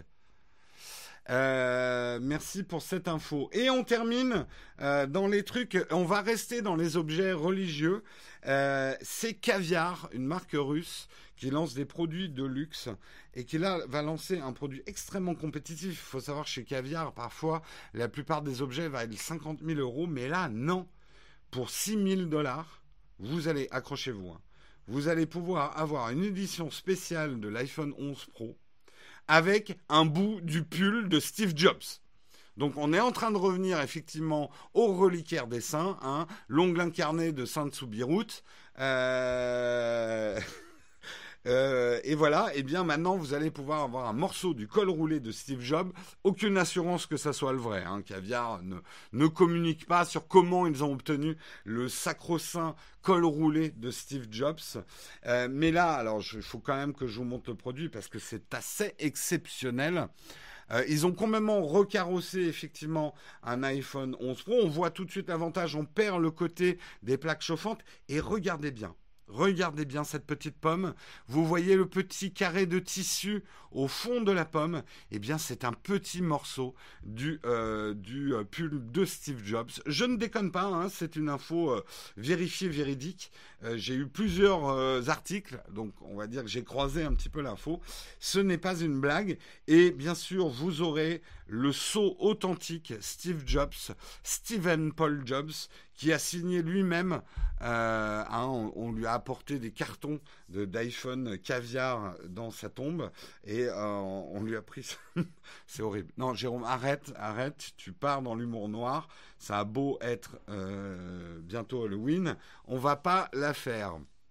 Euh, merci pour cette info. Et on termine euh, dans les trucs, on va rester dans les objets religieux. Euh, c'est Caviar, une marque russe qui lance des produits de luxe et qui là va lancer un produit extrêmement compétitif. Il faut savoir que chez Caviar, parfois, la plupart des objets valent cinquante mille euros, mais là, non. Pour six mille dollars, vous allez, accrochez-vous, hein, vous allez pouvoir avoir une édition spéciale de l'iPhone onze Pro avec un bout du pull de Steve Jobs. Donc on est en train de revenir effectivement au reliquaire des saints, hein, l'ongle incarné de Sainte Soubirous. Euh... Euh, et voilà, et bien maintenant vous allez pouvoir avoir un morceau du col roulé de Steve Jobs. Aucune assurance que ça soit le vrai, hein. Caviar ne, ne communique pas sur comment ils ont obtenu le sacro-saint col roulé de Steve Jobs. Euh, mais là, alors il faut quand même que je vous montre le produit parce que c'est assez exceptionnel. Euh, ils ont complètement recarrossé effectivement un iPhone onze Pro. On voit tout de suite l'avantage, on perd le côté des plaques chauffantes. Et regardez bien, Regardez bien cette petite pomme. Vous voyez le petit carré de tissu au fond de la pomme. Eh bien, c'est un petit morceau du, euh, du pull de Steve Jobs. Je ne déconne pas, hein, c'est une info euh, vérifiée, véridique. Euh, j'ai eu plusieurs euh, articles, donc on va dire que j'ai croisé un petit peu l'info. Ce n'est pas une blague. Et bien sûr, vous aurez le sceau authentique Steve Jobs, Stephen Paul Jobs, qui a signé lui-même. Euh, hein, on, on lui a apporté des cartons de, d'iPhone caviar dans sa tombe et euh, on lui a pris. C'est horrible. Non, Jérôme, arrête, arrête. Tu pars dans l'humour noir. Ça a beau être euh, bientôt Halloween, on va pas la faire.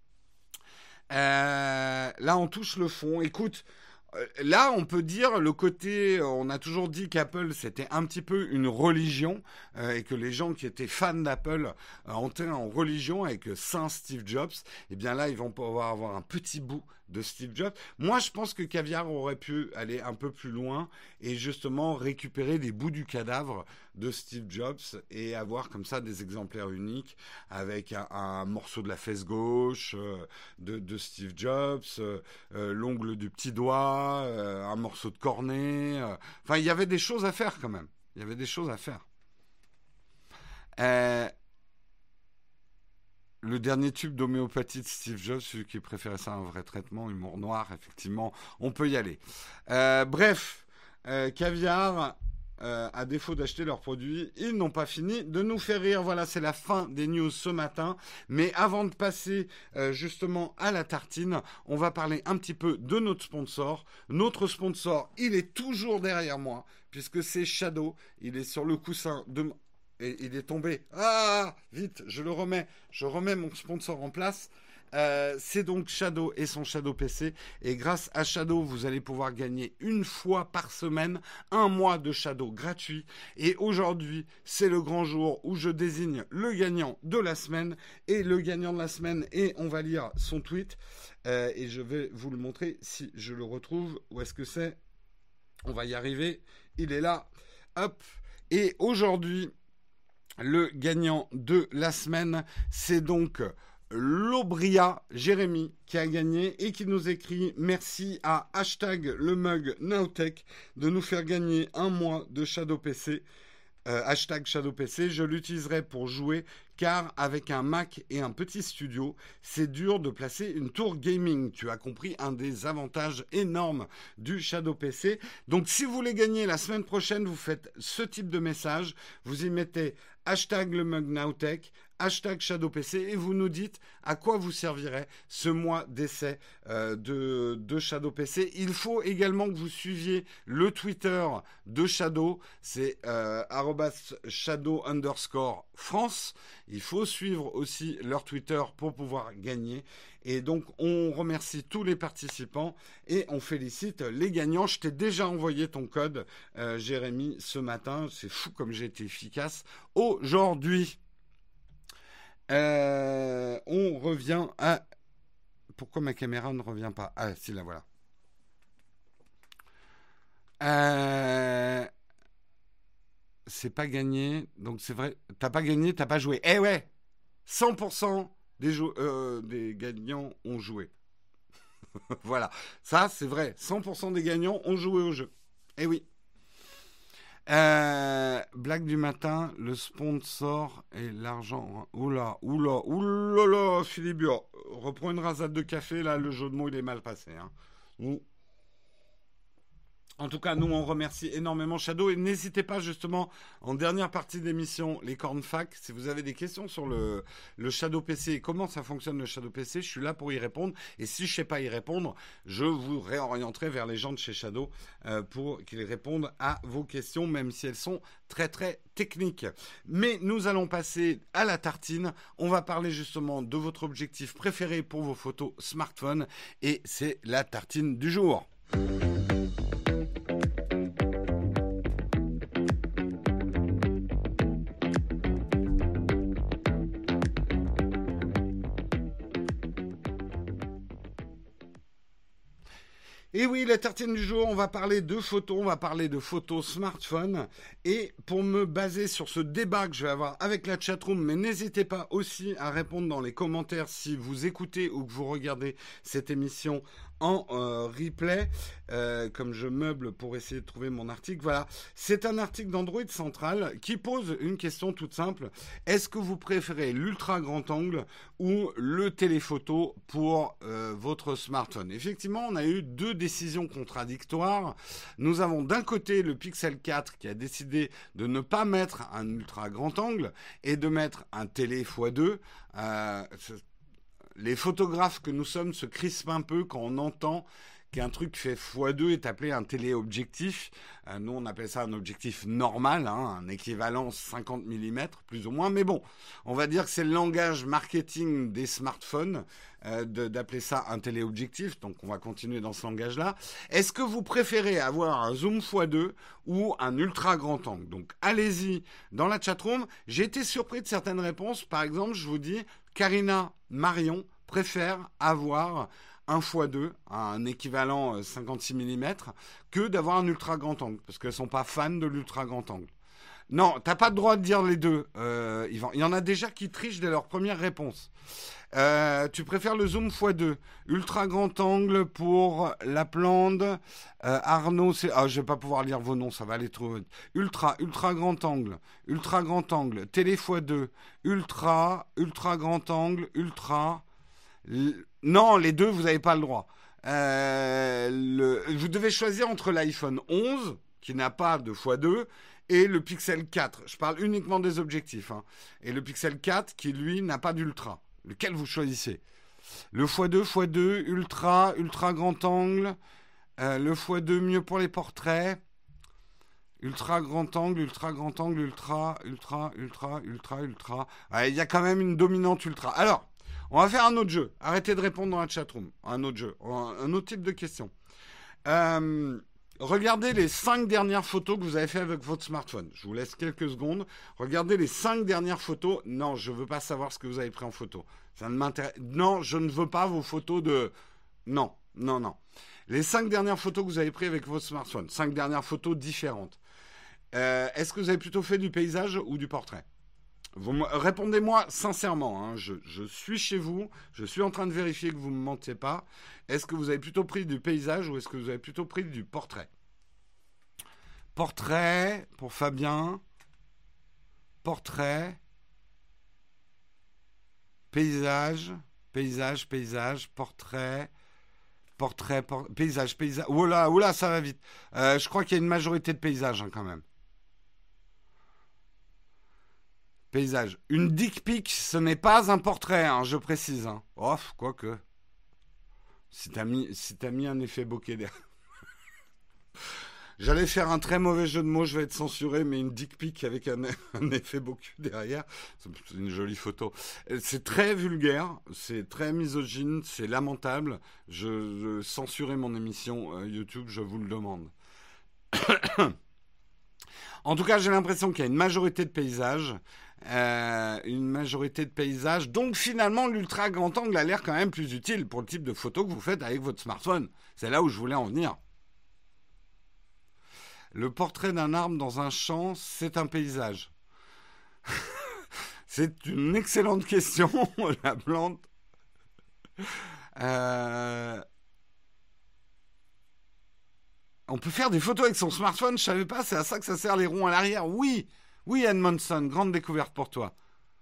Euh, là, on touche le fond. Écoute. Là, on peut dire le côté, on a toujours dit qu'Apple, c'était un petit peu une religion euh, et que les gens qui étaient fans d'Apple euh, entraient en religion avec Saint Steve Jobs. Eh bien là, ils vont pouvoir avoir un petit bout de Steve Jobs. Moi, je pense que Caviar aurait pu aller un peu plus loin et justement récupérer des bouts du cadavre de Steve Jobs et avoir comme ça des exemplaires uniques avec un, un morceau de la fesse gauche euh, de, de Steve Jobs, euh, euh, l'ongle du petit doigt, euh, un morceau de cornet. Euh, enfin, il y avait des choses à faire quand même. Il y avait des choses à faire. Euh, Le dernier tube d'homéopathie de Steve Jobs, celui qui préférait ça à un vrai traitement, humour noir, effectivement, on peut y aller. Euh, bref, euh, Caviar, euh, à défaut d'acheter leurs produits, ils n'ont pas fini de nous faire rire. Voilà, c'est la fin des news ce matin. Mais avant de passer euh, justement à la tartine, on va parler un petit peu de notre sponsor. Notre sponsor, il est toujours derrière moi, puisque c'est Shadow. Il est sur le coussin de... Et il est tombé. Ah, vite, je le remets. Je remets mon sponsor en place. Euh, c'est donc Shadow et son Shadow P C. Et grâce à Shadow, vous allez pouvoir gagner une fois par semaine un mois de Shadow gratuit. Et aujourd'hui, c'est le grand jour où je désigne le gagnant de la semaine. Et le gagnant de la semaine, et on va lire son tweet. Euh, et je vais vous le montrer si je le retrouve. Où est-ce que c'est ? On va y arriver. Il est là. Hop. Et aujourd'hui... le gagnant de la semaine, c'est donc Lobria Jérémy qui a gagné et qui nous écrit merci à hashtag le mug Nowtech de nous faire gagner un mois de Shadow P C. Euh, hashtag Shadow P C, je l'utiliserai pour jouer car avec un Mac et un petit studio, c'est dur de placer une tour gaming. Tu as compris un des avantages énormes du Shadow P C. Donc si vous voulez gagner la semaine prochaine, vous faites ce type de message, vous y mettez hashtag le mug Nowtech, hashtag Shadow P C et vous nous dites à quoi vous servirait ce mois d'essai euh, de, de Shadow P C. Il faut également que vous suiviez le Twitter de Shadow, c'est euh, arobase shadow underscore France. Il faut suivre aussi leur Twitter pour pouvoir gagner. Et donc, on remercie tous les participants et on félicite les gagnants. Je t'ai déjà envoyé ton code, euh, Jérémy, ce matin. C'est fou comme j'ai été efficace aujourd'hui. Euh, on revient à... Pourquoi ma caméra ne revient pas ? Ah, si, la voilà. Euh... C'est pas gagné. Donc, c'est vrai. T'as pas gagné, t'as pas joué. Eh ouais, cent pour cent des, jou- euh, des gagnants ont joué. Voilà. Ça, c'est vrai. cent pour cent des gagnants ont joué au jeu. Eh oui. Euh, blague du matin, le sponsor et l'argent. Oula, oula, oulala, Philippe, reprends une rasade de café, là, le jeu de mots, il est mal passé. Hein. Nous, En tout cas, nous, on remercie énormément Shadow. Et n'hésitez pas, justement, en dernière partie d'émission, les cornfac, si vous avez des questions sur le, le Shadow P C et comment ça fonctionne le Shadow P C, je suis là pour y répondre. Et si je ne sais pas y répondre, je vous réorienterai vers les gens de chez Shadow euh, pour qu'ils répondent à vos questions, même si elles sont très, très techniques. Mais nous allons passer à la tartine. On va parler justement de votre objectif préféré pour vos photos smartphone. Et c'est la tartine du jour. Et oui, la tartine du jour, on va parler de photos, on va parler de photos smartphone. Et pour me baser sur ce débat que je vais avoir avec la chatroom, mais n'hésitez pas aussi à répondre dans les commentaires si vous écoutez ou que vous regardez cette émission en euh, replay, euh, comme je meuble pour essayer de trouver mon article. Voilà, c'est un article d'Android Central qui pose une question toute simple. Est-ce que vous préférez l'ultra grand angle ou le téléphoto pour euh, votre smartphone? Effectivement, on a eu deux décisions contradictoires. Nous avons d'un côté le Pixel quatre qui a décidé de ne pas mettre un ultra grand angle et de mettre un télé fois deux. Euh, Les photographes que nous sommes se crispent un peu quand on entend qu'un truc fait fois deux est appelé un téléobjectif. Euh, nous, on appelle ça un objectif normal, hein, un équivalent cinquante millimètres, plus ou moins. Mais bon, on va dire que c'est le langage marketing des smartphones euh, de, d'appeler ça un téléobjectif. Donc, on va continuer dans ce langage-là. Est-ce que vous préférez avoir un zoom fois deux ou un ultra grand angle? Donc, allez-y dans la chatroom. J'ai été surpris de certaines réponses. Par exemple, je vous dis, Karina Marion préfère avoir un fois deux, un équivalent cinquante-six millimètres, que d'avoir un ultra grand angle, parce qu'elles ne sont pas fans de l'ultra grand angle. Non, tu n'as pas le droit de dire les deux, euh, Yvan. Il y en a déjà qui trichent dès leur première réponse. Euh, tu préfères le zoom fois deux, ultra grand angle pour la plante. Euh, Arnaud, c'est... Ah, je vais pas pouvoir lire vos noms, ça va aller trop vite. Ultra, ultra grand angle, ultra grand angle, télé fois deux, ultra, ultra grand angle, ultra... L... Non, les deux, vous n'avez pas le droit. Euh, le... Vous devez choisir entre l'iPhone onze, qui n'a pas de fois deux, et le Pixel quatre. Je parle uniquement des objectifs. Hein. Et le Pixel quatre, qui lui, n'a pas d'ultra. Lequel vous choisissez? Le fois deux, fois deux, ultra, ultra grand angle. Euh, le fois deux, mieux pour les portraits. Ultra grand angle, ultra grand angle, ultra, ultra, ultra, ultra, ultra. Il y a quand même une dominante ultra. Alors, on va faire un autre jeu. Arrêtez de répondre dans la chatroom. Un autre jeu. Un autre type de question. Euh, regardez les cinq dernières photos que vous avez fait avec votre smartphone. Je vous laisse quelques secondes. Regardez les cinq dernières photos. Non, je ne veux pas savoir ce que vous avez pris en photo. Ça ne m'intéresse. Non, je ne veux pas vos photos de... Non, non, non. Les cinq dernières photos que vous avez prises avec votre smartphone. Cinq dernières photos différentes. Euh, est-ce que vous avez plutôt fait du paysage ou du portrait? Vous me... Répondez-moi sincèrement, hein. je, je suis chez vous, je suis en train de vérifier que vous ne me mentez pas. Est-ce que vous avez plutôt pris du paysage ou est-ce que vous avez plutôt pris du portrait? Portrait pour Fabien. Portrait. Paysage. Paysage, paysage, portrait. Portrait, por... paysage, paysage. Oula, oula, ça va vite. Euh, je crois qu'il y a une majorité de paysages hein, quand même. Paysage. Une dick pic, ce n'est pas un portrait, hein, je précise. Hein. Oh, quoique. Si t'as mis, si t'as mis un effet bokeh derrière. J'allais faire un très mauvais jeu de mots, je vais être censuré, mais une dick pic avec un, un effet bokeh derrière, c'est une jolie photo. C'est très vulgaire, c'est très misogyne, c'est lamentable. Je, je censurerai mon émission euh, YouTube, je vous le demande. En tout cas, j'ai l'impression qu'il y a une majorité de paysages. Euh, une majorité de paysages. Donc finalement, l'ultra grand angle a l'air quand même plus utile pour le type de photo que vous faites avec votre smartphone. C'est là où je voulais en venir. Le portrait d'un arbre dans un champ, c'est un paysage. C'est une excellente question, la plante. Euh... On peut faire des photos avec son smartphone, je savais pas, c'est à ça que ça sert les ronds à l'arrière. Oui, oui Edmondson, grande découverte pour toi.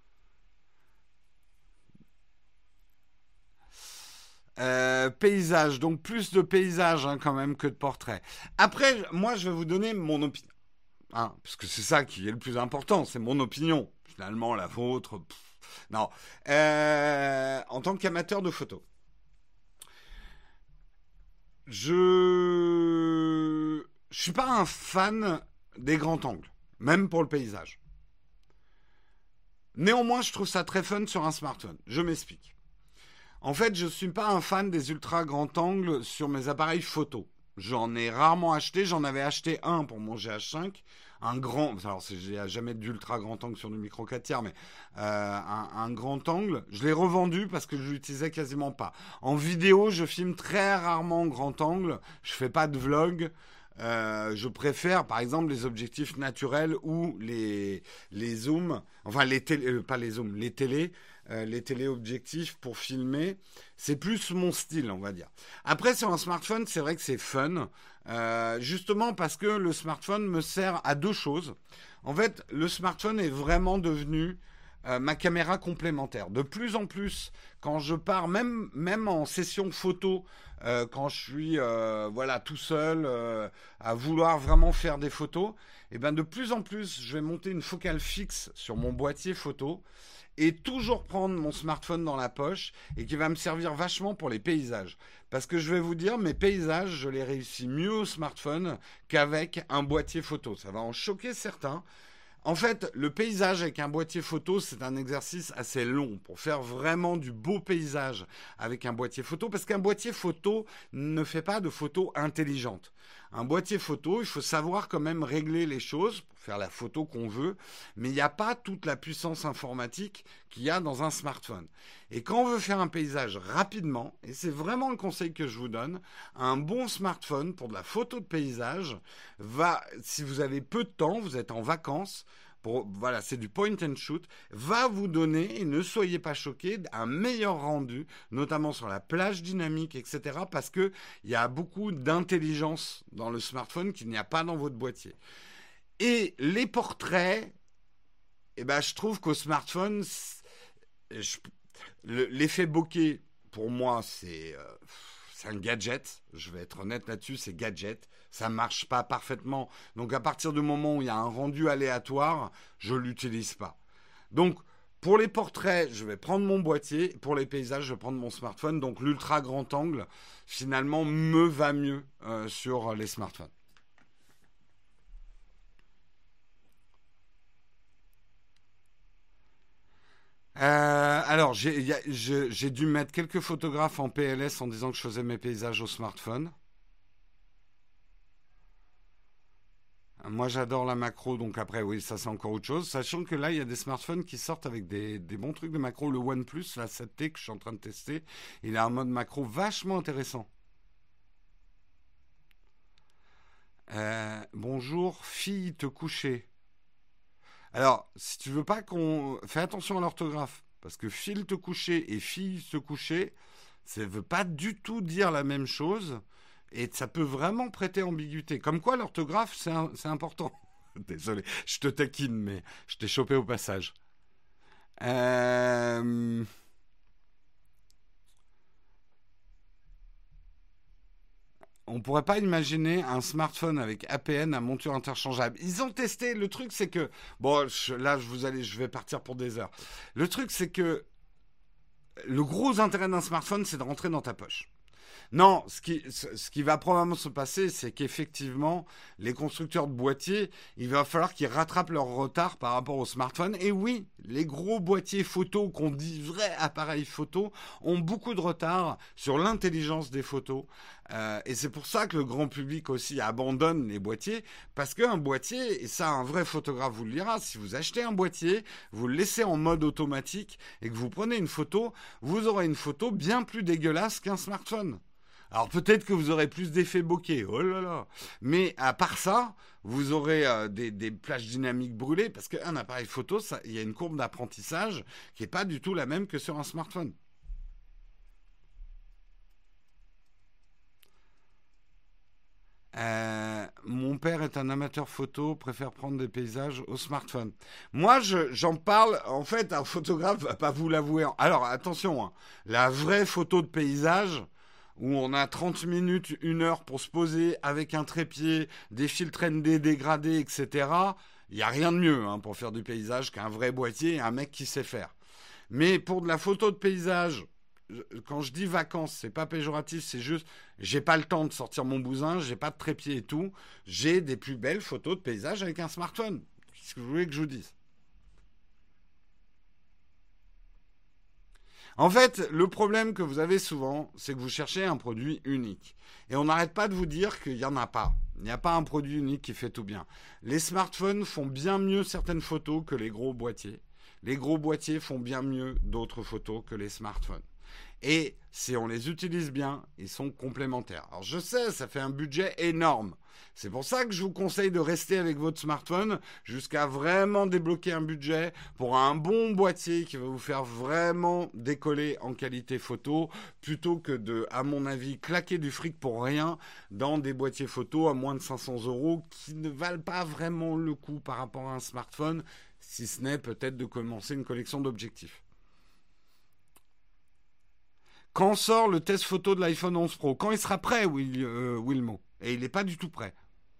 Euh, paysage, donc plus de paysages hein, quand même que de portraits. Après, moi je vais vous donner mon opinion. Hein, parce que c'est ça qui est le plus important, c'est mon opinion. Finalement, la vôtre, pff, non. Euh, en tant qu'amateur de photos. Je je suis pas un fan des grands angles, même pour le paysage. Néanmoins, je trouve ça très fun sur un smartphone. Je m'explique. En fait, je suis pas un fan des ultra grands angles sur mes appareils photo. J'en ai rarement acheté. J'en avais acheté un pour mon G H cinq. Un grand, alors j'ai jamais d'ultra grand angle sur du micro quatre tiers, mais euh, un, un grand angle. Je l'ai revendu parce que je l'utilisais quasiment pas. En vidéo, je filme très rarement en grand angle. Je fais pas de vlog. Euh, je préfère, par exemple, les objectifs naturels ou les les zooms, enfin les télé, euh, pas les zooms, les télés, euh, les téléobjectifs pour filmer. C'est plus mon style, on va dire. Après, sur un smartphone, c'est vrai que c'est fun. Euh, justement parce que le smartphone me sert à deux choses. En fait, le smartphone est vraiment devenu euh, ma caméra complémentaire. De plus en plus, quand je pars, même, même en session photo, euh, quand je suis euh, voilà, tout seul euh, à vouloir vraiment faire des photos, et ben de plus en plus, je vais monter une focale fixe sur mon boîtier photo et toujours prendre mon smartphone dans la poche et qui va me servir vachement pour les paysages. Parce que je vais vous dire, mes paysages, je les réussis mieux au smartphone qu'avec un boîtier photo. Ça va en choquer certains. En fait, le paysage avec un boîtier photo, c'est un exercice assez long pour faire vraiment du beau paysage avec un boîtier photo, parce qu'un boîtier photo ne fait pas de photos intelligentes. Un boîtier photo, il faut savoir quand même régler les choses pour faire la photo qu'on veut, mais il n'y a pas toute la puissance informatique qu'il y a dans un smartphone. Et quand on veut faire un paysage rapidement, et c'est vraiment le conseil que je vous donne, un bon smartphone pour de la photo de paysage va, si vous avez peu de temps, vous êtes en vacances, pour, voilà, c'est du point and shoot, va vous donner, et ne soyez pas choqués, un meilleur rendu, notamment sur la plage dynamique, et cetera, parce qu'il y a beaucoup d'intelligence dans le smartphone qu'il n'y a pas dans votre boîtier. Et les portraits, eh ben, je trouve qu'au smartphone, je, le, l'effet bokeh, pour moi, c'est... Euh, c'est un gadget, je vais être honnête là-dessus, c'est gadget, ça ne marche pas parfaitement. Donc à partir du moment où il y a un rendu aléatoire, je ne l'utilise pas. Donc pour les portraits, je vais prendre mon boîtier, pour les paysages, je vais prendre mon smartphone. Donc l'ultra grand angle, finalement, me va mieux euh, sur les smartphones. Euh, alors, j'ai, y a- je- j'ai dû mettre quelques photographes en P L S en disant que je faisais mes paysages au smartphone. Moi, j'adore la macro, donc après, oui, ça c'est encore autre chose. Sachant que là, il y a des smartphones qui sortent avec des, des bons trucs de macro. Le OnePlus, la sept T que je suis en train de tester, il a un mode macro vachement intéressant. Euh, bonjour, fille te coucher. Alors, si tu veux pas qu'on... Fais attention à l'orthographe. Parce que file te coucher et fille se coucher, ça ne veut pas du tout dire la même chose. Et ça peut vraiment prêter ambiguïté. Comme quoi, l'orthographe, c'est un- c'est important. Désolé, je te taquine, mais je t'ai chopé au passage. Euh, On pourrait pas imaginer un smartphone avec A P N à monture interchangeable. Ils ont testé. Le truc, c'est que bon, je- là, je vous allez, je vais partir pour des heures. Le truc, c'est que le gros intérêt d'un smartphone, c'est de rentrer dans ta poche. Non, ce qui, ce ce qui va probablement se passer, c'est qu'effectivement, les constructeurs de boîtiers, il va falloir qu'ils rattrapent leur retard par rapport aux smartphones. Et oui, les gros boîtiers photo qu'on dit vrais appareils photo ont beaucoup de retard sur l'intelligence des photos. Euh, et c'est pour ça que le grand public aussi abandonne les boîtiers, parce qu'un boîtier, et ça un vrai photographe vous le dira, si vous achetez un boîtier, vous le laissez en mode automatique et que vous prenez une photo, vous aurez une photo bien plus dégueulasse qu'un smartphone. Alors peut-être que vous aurez plus d'effets bokeh, oh là là. Mais à part ça, vous aurez euh, des, des plages dynamiques brûlées, parce qu'un appareil photo, ça, il y a une courbe d'apprentissage qui n'est pas du tout la même que sur un smartphone. Euh, mon père est un amateur photo, préfère prendre des paysages au smartphone. Moi, je- j'en parle, en fait, un photographe va pas vous l'avouer. Alors, attention, hein, la vraie photo de paysage, où on a trente minutes, une heure pour se poser avec un trépied, des filtres N D dégradés, et cetera, il n'y a rien de mieux hein, pour faire du paysage qu'un vrai boîtier et un mec qui sait faire. Mais pour de la photo de paysage, quand je dis vacances, c'est pas péjoratif, c'est juste, j'ai pas le temps de sortir mon bousin, j'ai pas de trépied et tout. J'ai des plus belles photos de paysage avec un smartphone. Qu'est-ce que vous voulez que je vous dise? En fait, le problème que vous avez souvent, c'est que vous cherchez un produit unique. Et on n'arrête pas de vous dire qu'il n'y en a pas. Il n'y a pas un produit unique qui fait tout bien. Les smartphones font bien mieux certaines photos que les gros boîtiers. Les gros boîtiers font bien mieux d'autres photos que les smartphones. Et si on les utilise bien, ils sont complémentaires. Alors je sais, ça fait un budget énorme. C'est pour ça que je vous conseille de rester avec votre smartphone jusqu'à vraiment débloquer un budget pour un bon boîtier qui va vous faire vraiment décoller en qualité photo, plutôt que de, à mon avis, claquer du fric pour rien dans des boîtiers photo à moins de cinq cents euros qui ne valent pas vraiment le coup par rapport à un smartphone, si ce n'est peut-être de commencer une collection d'objectifs. Quand sort le test photo de l'iPhone onze Pro? Quand il sera prêt, Will, euh, Wilmo? Et il n'est pas du tout prêt.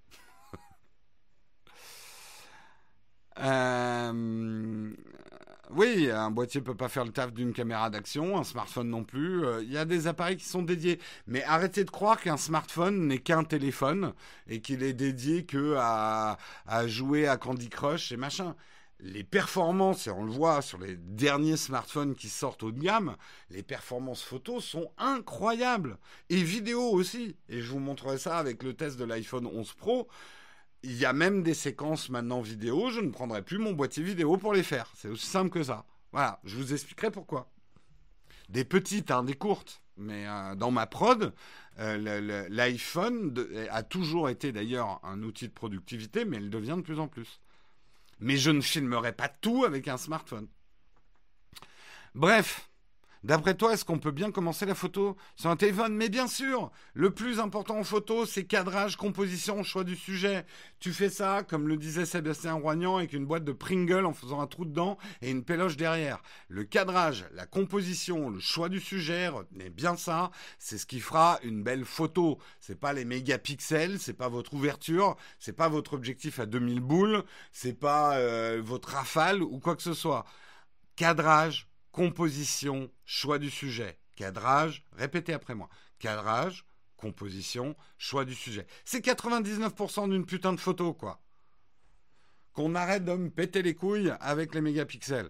euh, oui, un boîtier ne peut pas faire le taf d'une caméra d'action, un smartphone non plus. Il euh, y a des appareils qui sont dédiés. Mais arrêtez de croire qu'un smartphone n'est qu'un téléphone et qu'il est dédié que à, à jouer à Candy Crush et machin. Les performances, et on le voit sur les derniers smartphones qui sortent haut de gamme, les performances photos sont incroyables. Et vidéo aussi. Et je vous montrerai ça avec le test de l'iPhone onze Pro. Il y a même des séquences maintenant vidéo. Je ne prendrai plus mon boîtier vidéo pour les faire. C'est aussi simple que ça. Voilà, je vous expliquerai pourquoi. Des petites, hein, des courtes. Mais euh, dans ma prod, euh, le, le, l'iPhone de, a toujours été d'ailleurs un outil de productivité, mais il devient de plus en plus. Mais je ne filmerai pas tout avec un smartphone. Bref, d'après toi, est-ce qu'on peut bien commencer la photo sur un téléphone? Mais bien sûr, le plus important en photo, c'est cadrage, composition, choix du sujet. Tu fais ça, comme le disait Sébastien Roignan, avec une boîte de Pringles en faisant un trou dedans et une péloche derrière. Le cadrage, la composition, le choix du sujet, retenez bien ça, c'est ce qui fera une belle photo. C'est pas les mégapixels, c'est pas votre ouverture, c'est pas votre objectif à deux mille boules, c'est pas euh, votre rafale ou quoi que ce soit. Cadrage, composition, choix du sujet. Cadrage, répétez après moi. Cadrage, composition, choix du sujet. C'est quatre-vingt-dix-neuf pour cent d'une putain de photo, quoi. Qu'on arrête de me péter les couilles avec les mégapixels.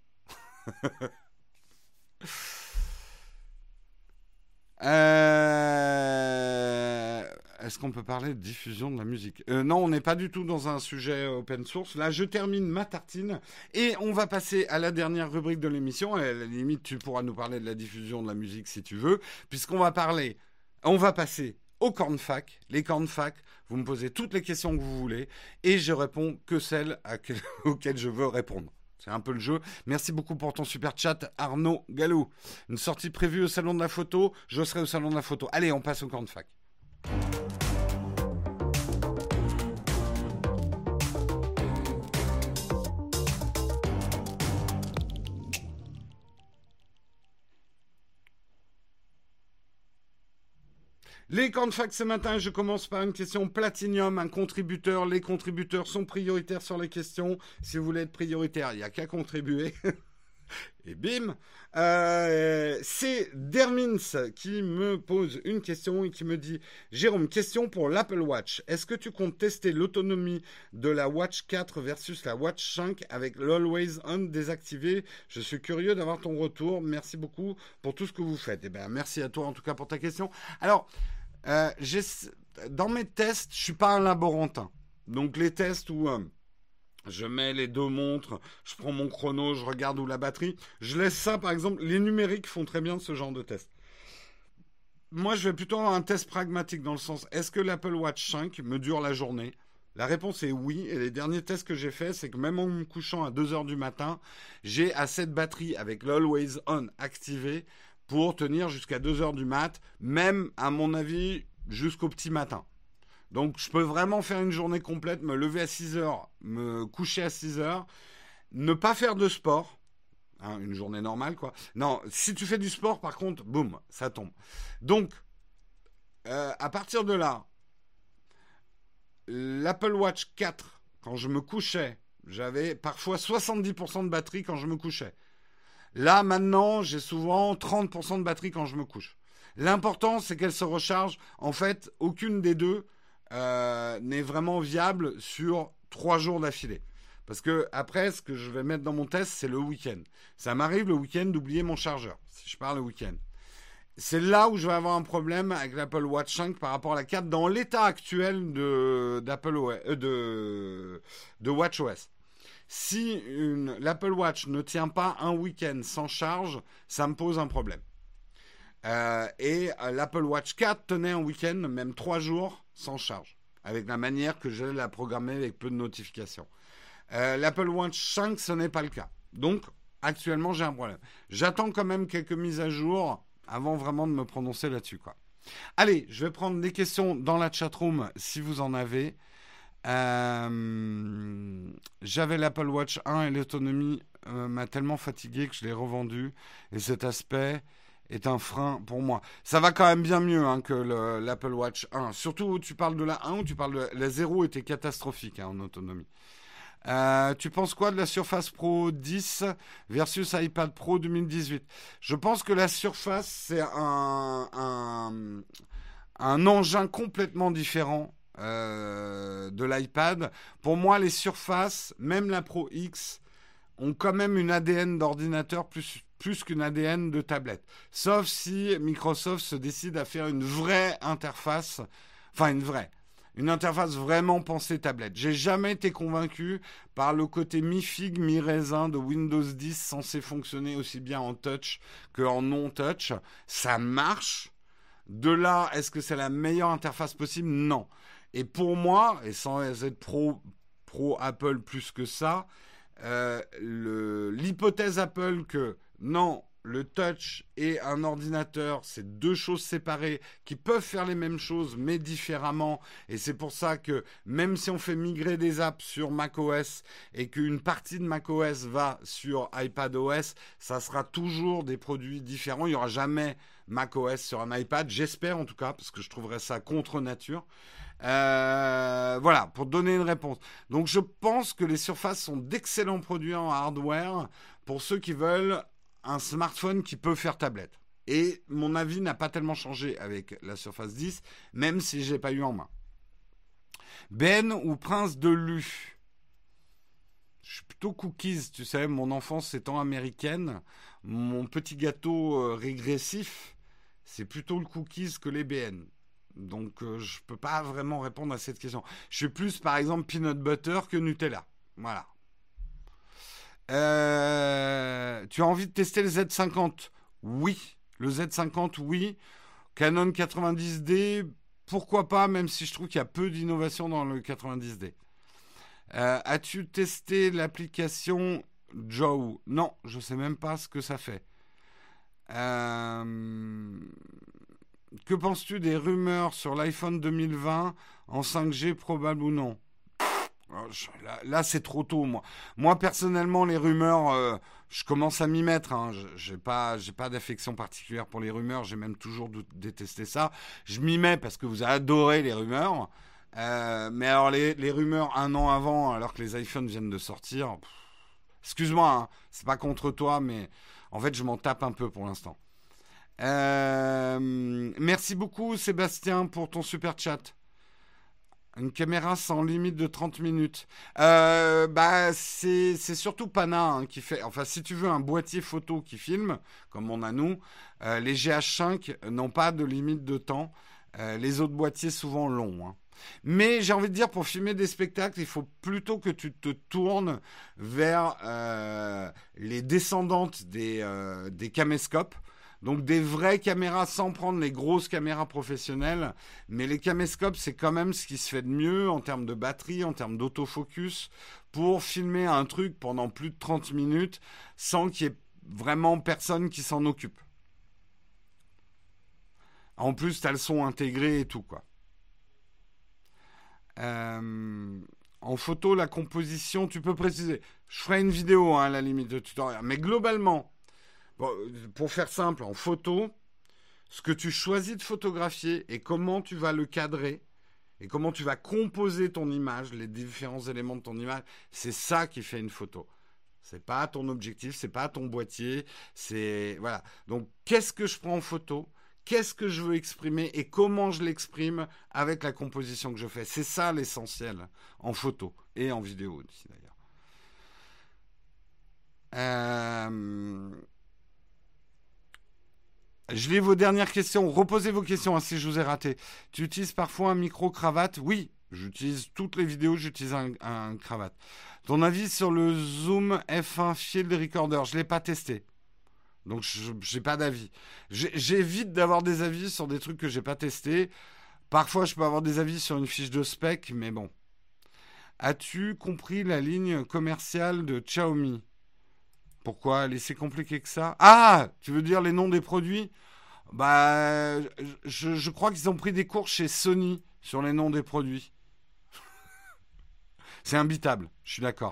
euh... Est-ce qu'on peut parler de diffusion de la musique? euh, Non, on n'est pas du tout dans un sujet open source. Là, je termine ma tartine et on va passer à la dernière rubrique de l'émission. À la limite, tu pourras nous parler de la diffusion de la musique si tu veux, puisqu'on va parler, on va passer aux cornfac. Les cornfac, vous me posez toutes les questions que vous voulez et je réponds que celles à que... auxquelles je veux répondre. C'est un peu le jeu. Merci beaucoup pour ton super chat, Arnaud Galou. Une sortie prévue au Salon de la Photo. Je serai au Salon de la Photo. Allez, on passe aux cornfac. Les cornfac ce matin, je commence par une question Platinium, un contributeur. Les contributeurs sont prioritaires sur les questions. Si vous voulez être prioritaire, il n'y a qu'à contribuer. Et bim euh, C'est Dermins qui me pose une question et qui me dit « Jérôme, question pour l'Apple Watch. Est-ce que tu comptes tester l'autonomie de la Watch quatre versus la Watch cinq avec l'Always On désactivé? Je suis curieux d'avoir ton retour. Merci beaucoup pour tout ce que vous faites. » Eh bien, merci à toi en tout cas pour ta question. Alors, euh, j'ai, dans mes tests, je ne suis pas un laborantin. Donc les tests où... Euh, je mets les deux montres, je prends mon chrono, je regarde où la batterie. Je laisse ça, par exemple, les numériques font très bien ce genre de test. Moi, je vais plutôt avoir un test pragmatique dans le sens, est-ce que l'Apple Watch cinq me dure la journée? La réponse est oui. Et les derniers tests que j'ai faits, c'est que même en me couchant à deux heures du matin, j'ai assez de batterie avec l'Always On activé pour tenir jusqu'à deux heures du mat, même, à mon avis, jusqu'au petit matin. Donc, je peux vraiment faire une journée complète, me lever à six heures, me coucher à six heures, ne pas faire de sport, hein, une journée normale, quoi. Non, si tu fais du sport, par contre, boum, ça tombe. Donc, euh, à partir de là, l'Apple Watch quatre, quand je me couchais, j'avais parfois soixante-dix pour cent de batterie quand je me couchais. Là, maintenant, j'ai souvent trente pour cent de batterie quand je me couche. L'important, c'est qu'elle se recharge. En fait, aucune des deux... Euh, n'est vraiment viable sur trois jours d'affilée. Parce que après, ce que je vais mettre dans mon test, c'est le week-end. Ça m'arrive le week-end d'oublier mon chargeur, si je pars le week-end. C'est là où je vais avoir un problème avec l'Apple Watch cinq par rapport à la quatre dans l'état actuel de, d'Apple O S, euh, de, de WatchOS. Si une, l'Apple Watch ne tient pas un week-end sans charge, ça me pose un problème. Euh, et euh, l'Apple Watch quatre tenait un week-end, même trois jours, sans charge, avec la manière que j'allais la programmer avec peu de notifications. Euh, L'Apple Watch cinq, ce n'est pas le cas. Donc, actuellement, j'ai un problème. J'attends quand même quelques mises à jour avant vraiment de me prononcer là-dessus, quoi. Allez, je vais prendre des questions dans la chatroom si vous en avez. Euh, j'avais l'Apple Watch un et l'autonomie euh, m'a tellement fatigué que je l'ai revendu. Et cet aspect est un frein pour moi. Ça va quand même bien mieux hein, que le, l'Apple Watch un. Surtout, tu parles de la un ou tu parles de la zéro était catastrophique hein, en autonomie. Euh, tu penses quoi de la Surface Pro dix versus iPad Pro deux mille dix-huit? Je pense que la Surface, c'est un, un, un engin complètement différent euh, de l'iPad. Pour moi, les Surfaces, même la Pro X, ont quand même une A D N d'ordinateur plus, plus qu'une A D N de tablette. Sauf si Microsoft se décide à faire une vraie interface, enfin une vraie. Une interface vraiment pensée tablette. J'ai jamais été convaincu par le côté mi-figue, mi-raisin de Windows dix censé fonctionner aussi bien en touch qu'en non-touch. Ça marche. De là, est-ce que c'est la meilleure interface possible? Non. Et pour moi, et sans être pro, pro Apple plus que ça, euh, le, l'hypothèse Apple que non, le touch et un ordinateur, c'est deux choses séparées qui peuvent faire les mêmes choses mais différemment. Et c'est pour ça que même si on fait migrer des apps sur macOS et qu'une partie de macOS va sur iPadOS, ça sera toujours des produits différents. Il n'y aura jamais macOS sur un iPad, j'espère en tout cas, parce que je trouverais ça contre nature. Euh, voilà, pour donner une réponse. Donc je pense que les Surfaces sont d'excellents produits en hardware pour ceux qui veulent un smartphone qui peut faire tablette. Et mon avis n'a pas tellement changé avec la Surface dix, même si je l'ai pas eu en main. Ben ou Prince de Lu? Je suis plutôt cookies, tu sais, mon enfance étant américaine, mon petit gâteau euh, régressif, c'est plutôt le cookies que les B N. Donc euh, je peux pas vraiment répondre à cette question. Je suis plus par exemple peanut butter que Nutella. Voilà. Euh, tu as envie de tester le Z cinquante? Oui. Le Z cinquante, oui. Canon quatre-vingt-dix D, pourquoi pas, même si je trouve qu'il y a peu d'innovation dans le quatre-vingt-dix D. Euh, as-tu testé l'application Joe? Non, je sais même pas ce que ça fait. Euh, que penses-tu des rumeurs sur l'iPhone deux mille vingt en cinq G probable ou non? Là, là, c'est trop tôt, moi. Moi, personnellement, les rumeurs, euh, je commence à m'y mettre. Hein. Je n'ai pas, j'ai pas d'affection particulière pour les rumeurs. J'ai même toujours détesté ça. Je m'y mets parce que vous adorez les rumeurs. Euh, mais alors, les, les rumeurs un an avant, alors que les iPhones viennent de sortir, pff, excuse-moi, hein, c'est pas contre toi, mais en fait, je m'en tape un peu pour l'instant. Euh, merci beaucoup, Sébastien, pour ton super chat. Une caméra sans limite de trente minutes. Euh, bah, c'est, c'est surtout Pana hein, qui fait... Enfin, si tu veux un boîtier photo qui filme, comme on a nous, euh, les G H cinq n'ont pas de limite de temps. Euh, les autres boîtiers, souvent longs. Hein. Mais j'ai envie de dire, pour filmer des spectacles, il faut plutôt que tu te tournes vers euh, les descendantes des, euh, des caméscopes. Donc des vraies caméras sans prendre les grosses caméras professionnelles. Mais les caméscopes, c'est quand même ce qui se fait de mieux en termes de batterie, en termes d'autofocus, pour filmer un truc pendant plus de trente minutes sans qu'il y ait vraiment personne qui s'en occupe. En plus, tu as le son intégré et tout, quoi. Euh, en photo, la composition, tu peux préciser. Je ferai une vidéo, hein, à la limite de tutoriel. Mais globalement... Bon, pour faire simple, en photo, ce que tu choisis de photographier et comment tu vas le cadrer et comment tu vas composer ton image, les différents éléments de ton image, c'est ça qui fait une photo. C'est pas ton objectif, c'est pas ton boîtier, c'est voilà. Donc qu'est-ce que je prends en photo? Qu'est-ce que je veux exprimer et comment je l'exprime avec la composition que je fais? C'est ça l'essentiel en photo et en vidéo aussi d'ailleurs. Euh, Je lis vos dernières questions. Reposez vos questions hein, si je vous ai raté. Tu utilises parfois un micro-cravate? Oui, j'utilise toutes les vidéos, j'utilise un, un cravate. Ton avis sur le Zoom F un Field Recorder? Je ne l'ai pas testé. Donc, je n'ai pas d'avis. J'évite d'avoir des avis sur des trucs que je n'ai pas testés. Parfois, je peux avoir des avis sur une fiche de spec, mais bon. As-tu compris la ligne commerciale de Xiaomi? Pourquoi elle est si compliquée que ça? Ah, tu veux dire les noms des produits? Bah, je, je crois qu'ils ont pris des cours chez Sony sur les noms des produits. C'est imbitable, je suis d'accord.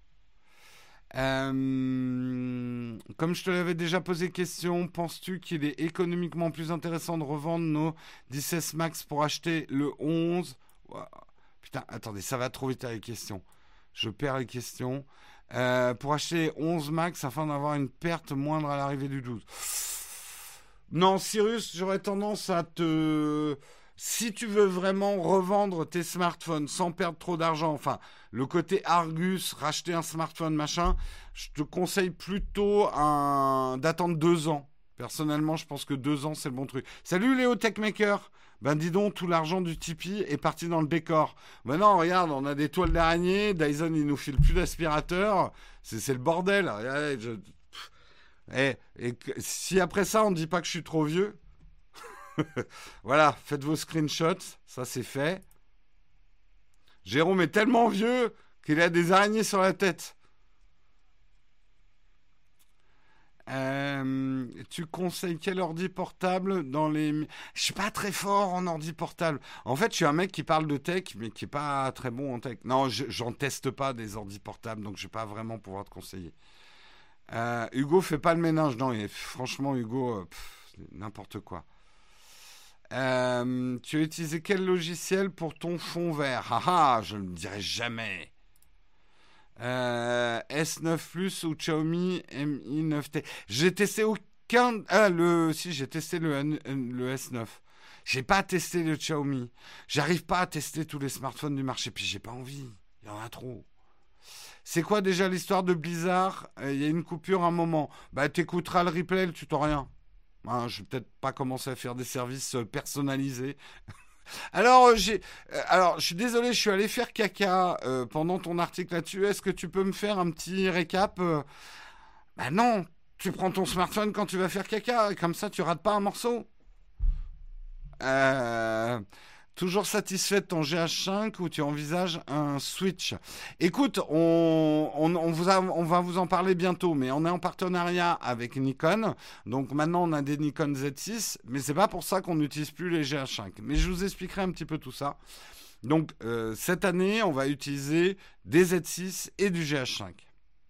Euh, comme je te l'avais déjà posé question, penses-tu qu'il est économiquement plus intéressant de revendre nos dix-sept Max pour acheter le onze? Ouah, putain, attendez, ça va trop vite à les questions. Je perds les questions. Euh, pour acheter onze Max afin d'avoir une perte moindre à l'arrivée du douze. Non, Cyrus, j'aurais tendance à te... Si tu veux vraiment revendre tes smartphones sans perdre trop d'argent, enfin, le côté Argus, racheter un smartphone, machin, je te conseille plutôt un... d'attendre deux ans. Personnellement, je pense que deux ans, c'est le bon truc. Salut Léo Techmaker. Ben dis donc, tout l'argent du Tipeee est parti dans le décor. Ben non, regarde, on a des toiles d'araignée, Dyson, il nous file plus d'aspirateur. C'est, c'est le bordel. Et, je... et, et si après ça, on ne dit pas que je suis trop vieux, voilà, faites vos screenshots, ça c'est fait. Jérôme est tellement vieux qu'il a des araignées sur la tête. Euh, tu conseilles quel ordi portable dans les... Je suis pas très fort en ordi portable. En fait, je suis un mec qui parle de tech, mais qui est pas très bon en tech. Non, je, j'en teste pas des ordi portables, donc je vais pas vraiment pouvoir te conseiller. Euh, Hugo fait pas le ménage. Non, et franchement, Hugo, euh, pff, n'importe quoi. Euh, tu as utilisé quel logiciel pour ton fond vert? Ah ah, je ne le dirai jamais. Euh, S neuf Plus ou Xiaomi Mi neuf T. J'ai testé aucun. Ah, le. Si, j'ai testé le, le S neuf. J'ai pas testé le Xiaomi. J'arrive pas à tester tous les smartphones du marché. Puis j'ai pas envie. Il y en a trop. C'est quoi déjà l'histoire de Blizzard? Il euh, y a une coupure à un moment. Bah, t'écouteras le replay, le tutoriel. Hein, je vais peut-être pas commencer à faire des services personnalisés. Alors, euh, j'ai, euh, alors, je suis désolé, je suis allé faire caca euh, pendant ton article là-dessus. Est-ce que tu peux me faire un petit récap? euh... Bah non, tu prends ton smartphone quand tu vas faire caca, et comme ça tu rates pas un morceau. Euh... Toujours satisfait de ton G H cinq ou tu envisages un Switch? Écoute, on, on, on, vous a, on va vous en parler bientôt, mais on est en partenariat avec Nikon. Donc maintenant, on a des Nikon Z six, mais c'est pas pour ça qu'on n'utilise plus les G H cinq. Mais je vous expliquerai un petit peu tout ça. Donc euh, cette année, on va utiliser des Z six et du G H cinq.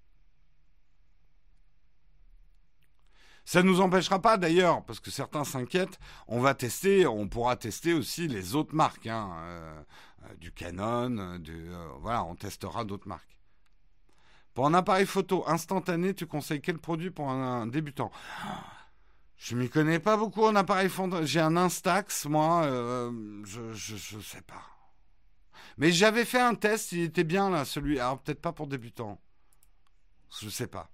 Ça ne nous empêchera pas d'ailleurs, parce que certains s'inquiètent, on va tester, on pourra tester aussi les autres marques, hein, euh, du Canon, du, euh, voilà, on testera d'autres marques. Pour un appareil photo instantané, tu conseilles quel produit pour un, un débutant? Je m'y connais pas beaucoup en appareil photo, j'ai un Instax, moi, euh, je, je, je sais pas. Mais j'avais fait un test, il était bien là, celui, alors peut-être pas pour débutants, je sais pas.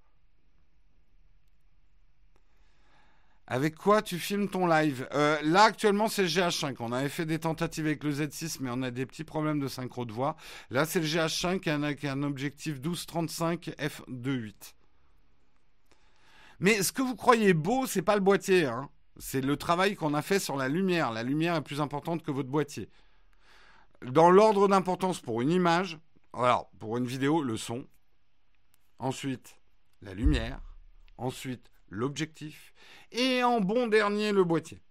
Avec quoi tu filmes ton live? euh, Là, actuellement, c'est le G H cinq. On avait fait des tentatives avec le Z six, mais on a des petits problèmes de synchro de voix. Là, c'est le G H cinq avec un objectif douze trente-cinq f deux point huit. Mais ce que vous croyez beau, c'est pas le boîtier. Hein. C'est le travail qu'on a fait sur la lumière. La lumière est plus importante que votre boîtier. Dans l'ordre d'importance pour une image, alors, pour une vidéo, le son. Ensuite, la lumière. Ensuite, l'objectif. Et en bon dernier, le boîtier.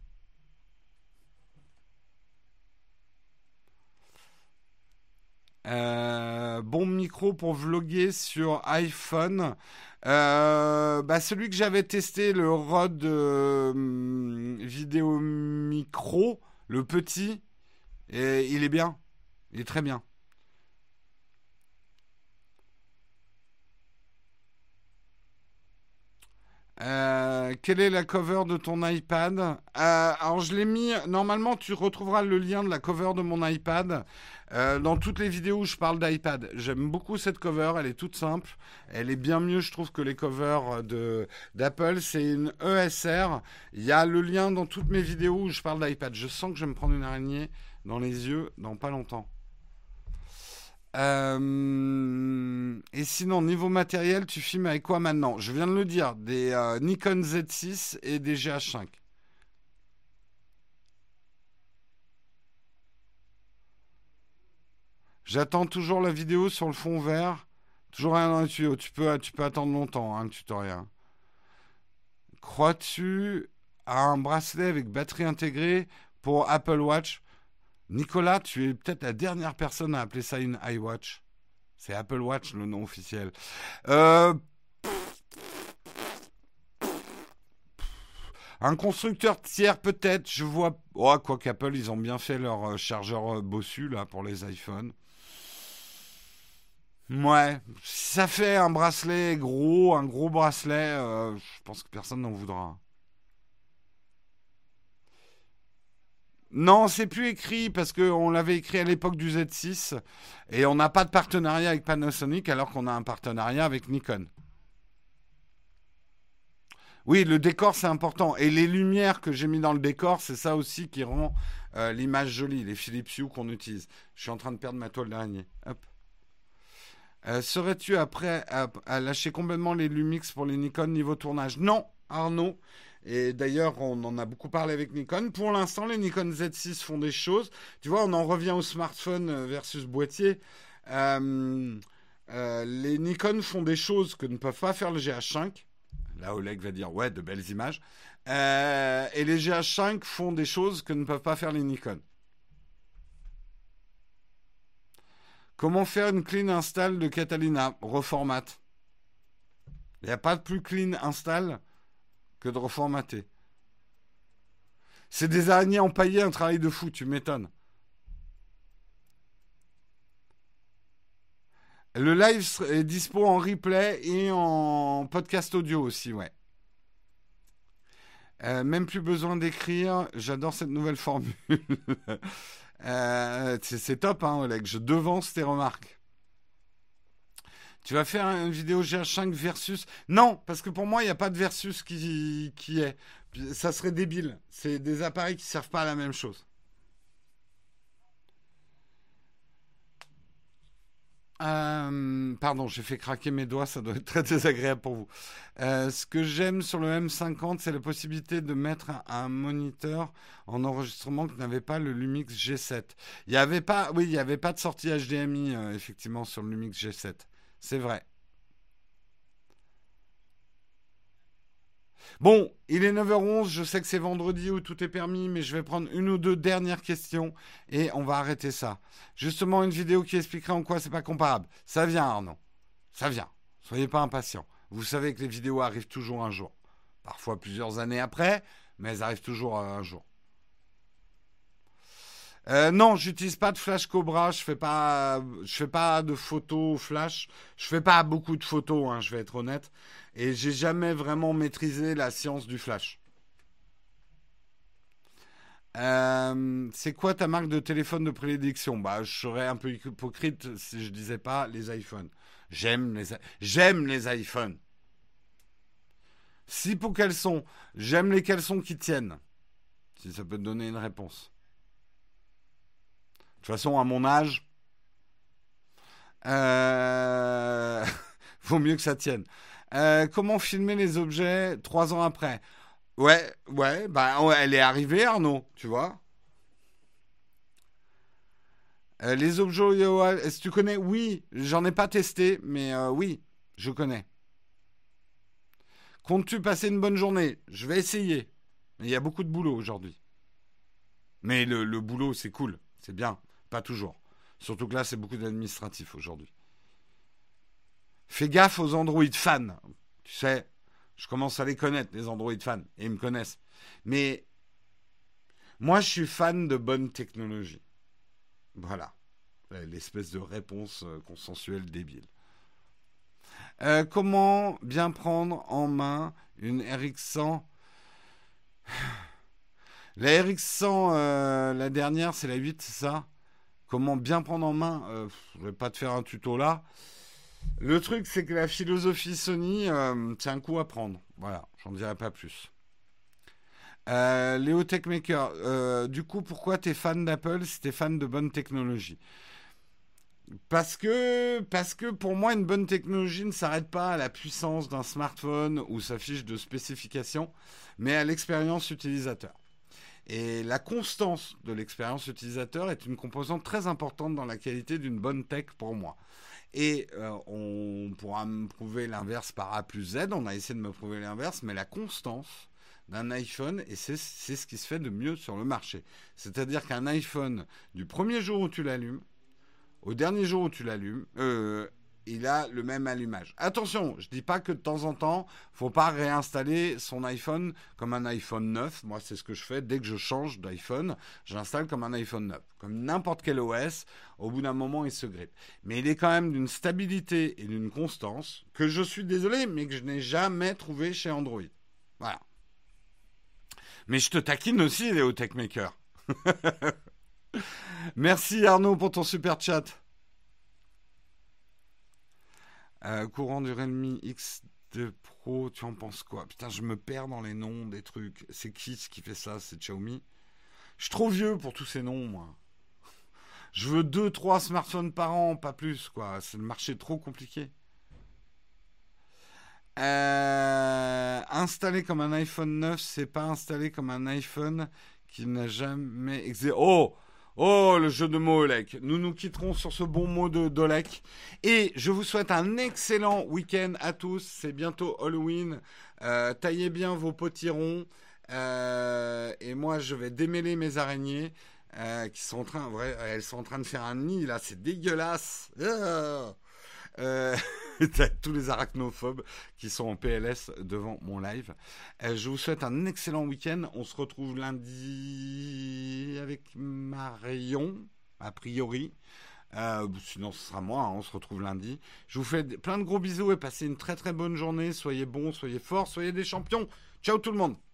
Euh, bon micro pour vlogger sur iPhone. Euh, bah celui que j'avais testé, le Rode euh, Vidéo Micro, le petit, et il est bien. Il est très bien. Euh, Euh, quelle est la cover de ton iPad? Euh, Alors, je l'ai mis. Normalement, tu retrouveras le lien de la cover de mon iPad euh, dans toutes les vidéos où je parle d'iPad. J'aime beaucoup cette cover. Elle est toute simple. Elle est bien mieux, je trouve, que les covers de, d'Apple. C'est une E S R. Il y a le lien dans toutes mes vidéos où je parle d'iPad. Je sens que je vais me prendre une araignée dans les yeux dans pas longtemps. Euh, et sinon, niveau matériel, tu filmes avec quoi maintenant? Je viens de le dire, des euh, Nikon Z six et des G H cinq. J'attends toujours la vidéo sur le fond vert. Toujours rien dans les tuyaux. Tu peux, tu peux attendre longtemps, hein, le tutoriel. Crois-tu à un bracelet avec batterie intégrée pour Apple Watch? Nicolas, tu es peut-être la dernière personne à appeler ça une iWatch. C'est Apple Watch le nom officiel. Euh, un constructeur tiers peut-être, je vois. Oh, quoi qu'Apple, ils ont bien fait leur euh, chargeur euh, bossu là pour les iPhones. Ouais, si ça fait un bracelet gros, un gros bracelet, euh, je pense que personne n'en voudra. Non, c'est plus écrit parce qu'on l'avait écrit à l'époque du Z six et on n'a pas de partenariat avec Panasonic alors qu'on a un partenariat avec Nikon. Oui, le décor c'est important et les lumières que j'ai mis dans le décor, c'est ça aussi qui rend euh, l'image jolie, les Philips Hue qu'on utilise. Je suis en train de perdre ma toile d'araignée. Hop. Euh, serais-tu après à, à lâcher complètement les Lumix pour les Nikon niveau tournage? Non, Arnaud. Et d'ailleurs, on en a beaucoup parlé avec Nikon. Pour l'instant, les Nikon Z six font des choses. Tu vois, on en revient au smartphone versus boîtier. Euh, euh, les Nikon font des choses que ne peuvent pas faire le G H cinq. Là, Oleg va dire, ouais, de belles images. Euh, et les G H cinq font des choses que ne peuvent pas faire les Nikon. Comment faire une clean install de Catalina? Reformate. Il n'y a pas de plus clean install que de reformater. C'est des araignées empaillées, un travail de fou, tu m'étonnes. Le live est dispo en replay et en podcast audio aussi, ouais. Euh, même plus besoin d'écrire, j'adore cette nouvelle formule. euh, c'est, c'est top, hein, Oleg, je devance tes remarques. Tu vas faire une vidéo G H cinq versus... Non, parce que pour moi, il n'y a pas de versus qui, qui est. Ça serait débile. C'est des appareils qui ne servent pas à la même chose. Euh, pardon, j'ai fait craquer mes doigts, ça doit être très désagréable pour vous. Euh, ce que j'aime sur le M cinquante, c'est la possibilité de mettre un, un moniteur en enregistrement qui n'avait pas le Lumix G sept. Il y avait pas, oui, il n'y avait pas de sortie H D M I, euh, effectivement, sur le Lumix G sept. C'est vrai. Bon, il est neuf heures onze, je sais que c'est vendredi où tout est permis, mais je vais prendre une ou deux dernières questions et on va arrêter ça. Justement, une vidéo qui expliquerait en quoi c'est pas comparable. Ça vient, Arnaud. Ça vient. Soyez pas impatients. Vous savez que les vidéos arrivent toujours un jour. Parfois plusieurs années après, mais elles arrivent toujours un jour. Euh, non, j'utilise pas de flash Cobra. Je fais pas, je fais pas de photos flash. Je fais pas beaucoup de photos, hein, je vais être honnête. Et j'ai jamais vraiment maîtrisé la science du flash. Euh, c'est quoi ta marque de téléphone de prédilection? Bah, je serais un peu hypocrite si je disais pas les iPhones. J'aime les, j'aime les iPhones. Si pour caleçon, j'aime les caleçons qui tiennent. Si ça peut te donner une réponse. De toute façon, à mon âge, euh... vaut mieux que ça tienne. Euh, comment filmer les objets trois ans après? Ouais, ouais, bah ouais, elle est arrivée, Arnaud, tu vois. Euh, les objets, est-ce que tu connais? Oui, j'en ai pas testé, mais euh, oui, je connais. Comptes-tu passer une bonne journée? Je vais essayer. Mais il y a beaucoup de boulot aujourd'hui. Mais le, le boulot, c'est cool, c'est bien, pas toujours. Surtout que là, c'est beaucoup d'administratif aujourd'hui. Fais gaffe aux Android fans. Tu sais, je commence à les connaître, les Android fans, et ils me connaissent. Mais moi, je suis fan de bonne technologie. Voilà. L'espèce de réponse consensuelle débile. Euh, comment bien prendre en main une R X cent? La R X cent, euh, la dernière, c'est la huit, c'est ça? Comment bien prendre en main? euh, Je vais pas te faire un tuto là. Le truc, c'est que la philosophie Sony, euh, c'est un coup à prendre. Voilà, j'en dirai pas plus. Euh, Léo Techmaker, euh, du coup, pourquoi t'es fan d'Apple si t'es fan de bonne technologie? Parce que, parce que pour moi, une bonne technologie ne s'arrête pas à la puissance d'un smartphone ou sa fiche de spécification, mais à l'expérience utilisateur. Et la constance de l'expérience utilisateur est une composante très importante dans la qualité d'une bonne tech pour moi. Et euh, on pourra me prouver l'inverse par A plus Z, on a essayé de me prouver l'inverse, mais la constance d'un iPhone, et c'est, c'est ce qui se fait de mieux sur le marché. C'est-à-dire qu'un iPhone, du premier jour où tu l'allumes, au dernier jour où tu l'allumes, euh, il a le même allumage. Attention, je dis pas que de temps en temps, faut pas réinstaller son iPhone comme un iPhone neuf. Moi, c'est ce que je fais. Dès que je change d'iPhone, je l'installe comme un iPhone neuf. Comme n'importe quel O S, au bout d'un moment, il se grippe. Mais il est quand même d'une stabilité et d'une constance que je suis désolé, mais que je n'ai jamais trouvé chez Android. Voilà. Mais je te taquine aussi, Léo Techmaker. Merci Arnaud pour ton super chat. Euh, courant du Realme X deux Pro, tu en penses quoi? Putain, je me perds dans les noms des trucs. C'est qui ce qui fait ça? C'est Xiaomi? Je suis trop vieux pour tous ces noms, moi. Je veux deux trois smartphones par an, pas plus, quoi. C'est le marché trop compliqué. Euh, installé comme un iPhone neuf, c'est pas installé comme un iPhone qui n'a jamais existé. Oh! Oh, le jeu de mots, Olek. Nous nous quitterons sur ce bon mot de d'Olek. Et je vous souhaite un excellent week-end à tous. C'est bientôt Halloween. Euh, taillez bien vos potirons. Euh, et moi, je vais démêler mes araignées euh, qui sont en train, vrai, elles sont en train de faire un nid là. C'est dégueulasse. Ah euh, T'as tous les arachnophobes qui sont en P L S devant mon live. Euh, je vous souhaite un excellent week-end. On se retrouve lundi avec Marion, a priori. Euh, sinon, ce sera moi. Hein, on se retrouve lundi. Je vous fais plein de gros bisous et passez une très très bonne journée. Soyez bons, soyez forts, soyez des champions. Ciao tout le monde.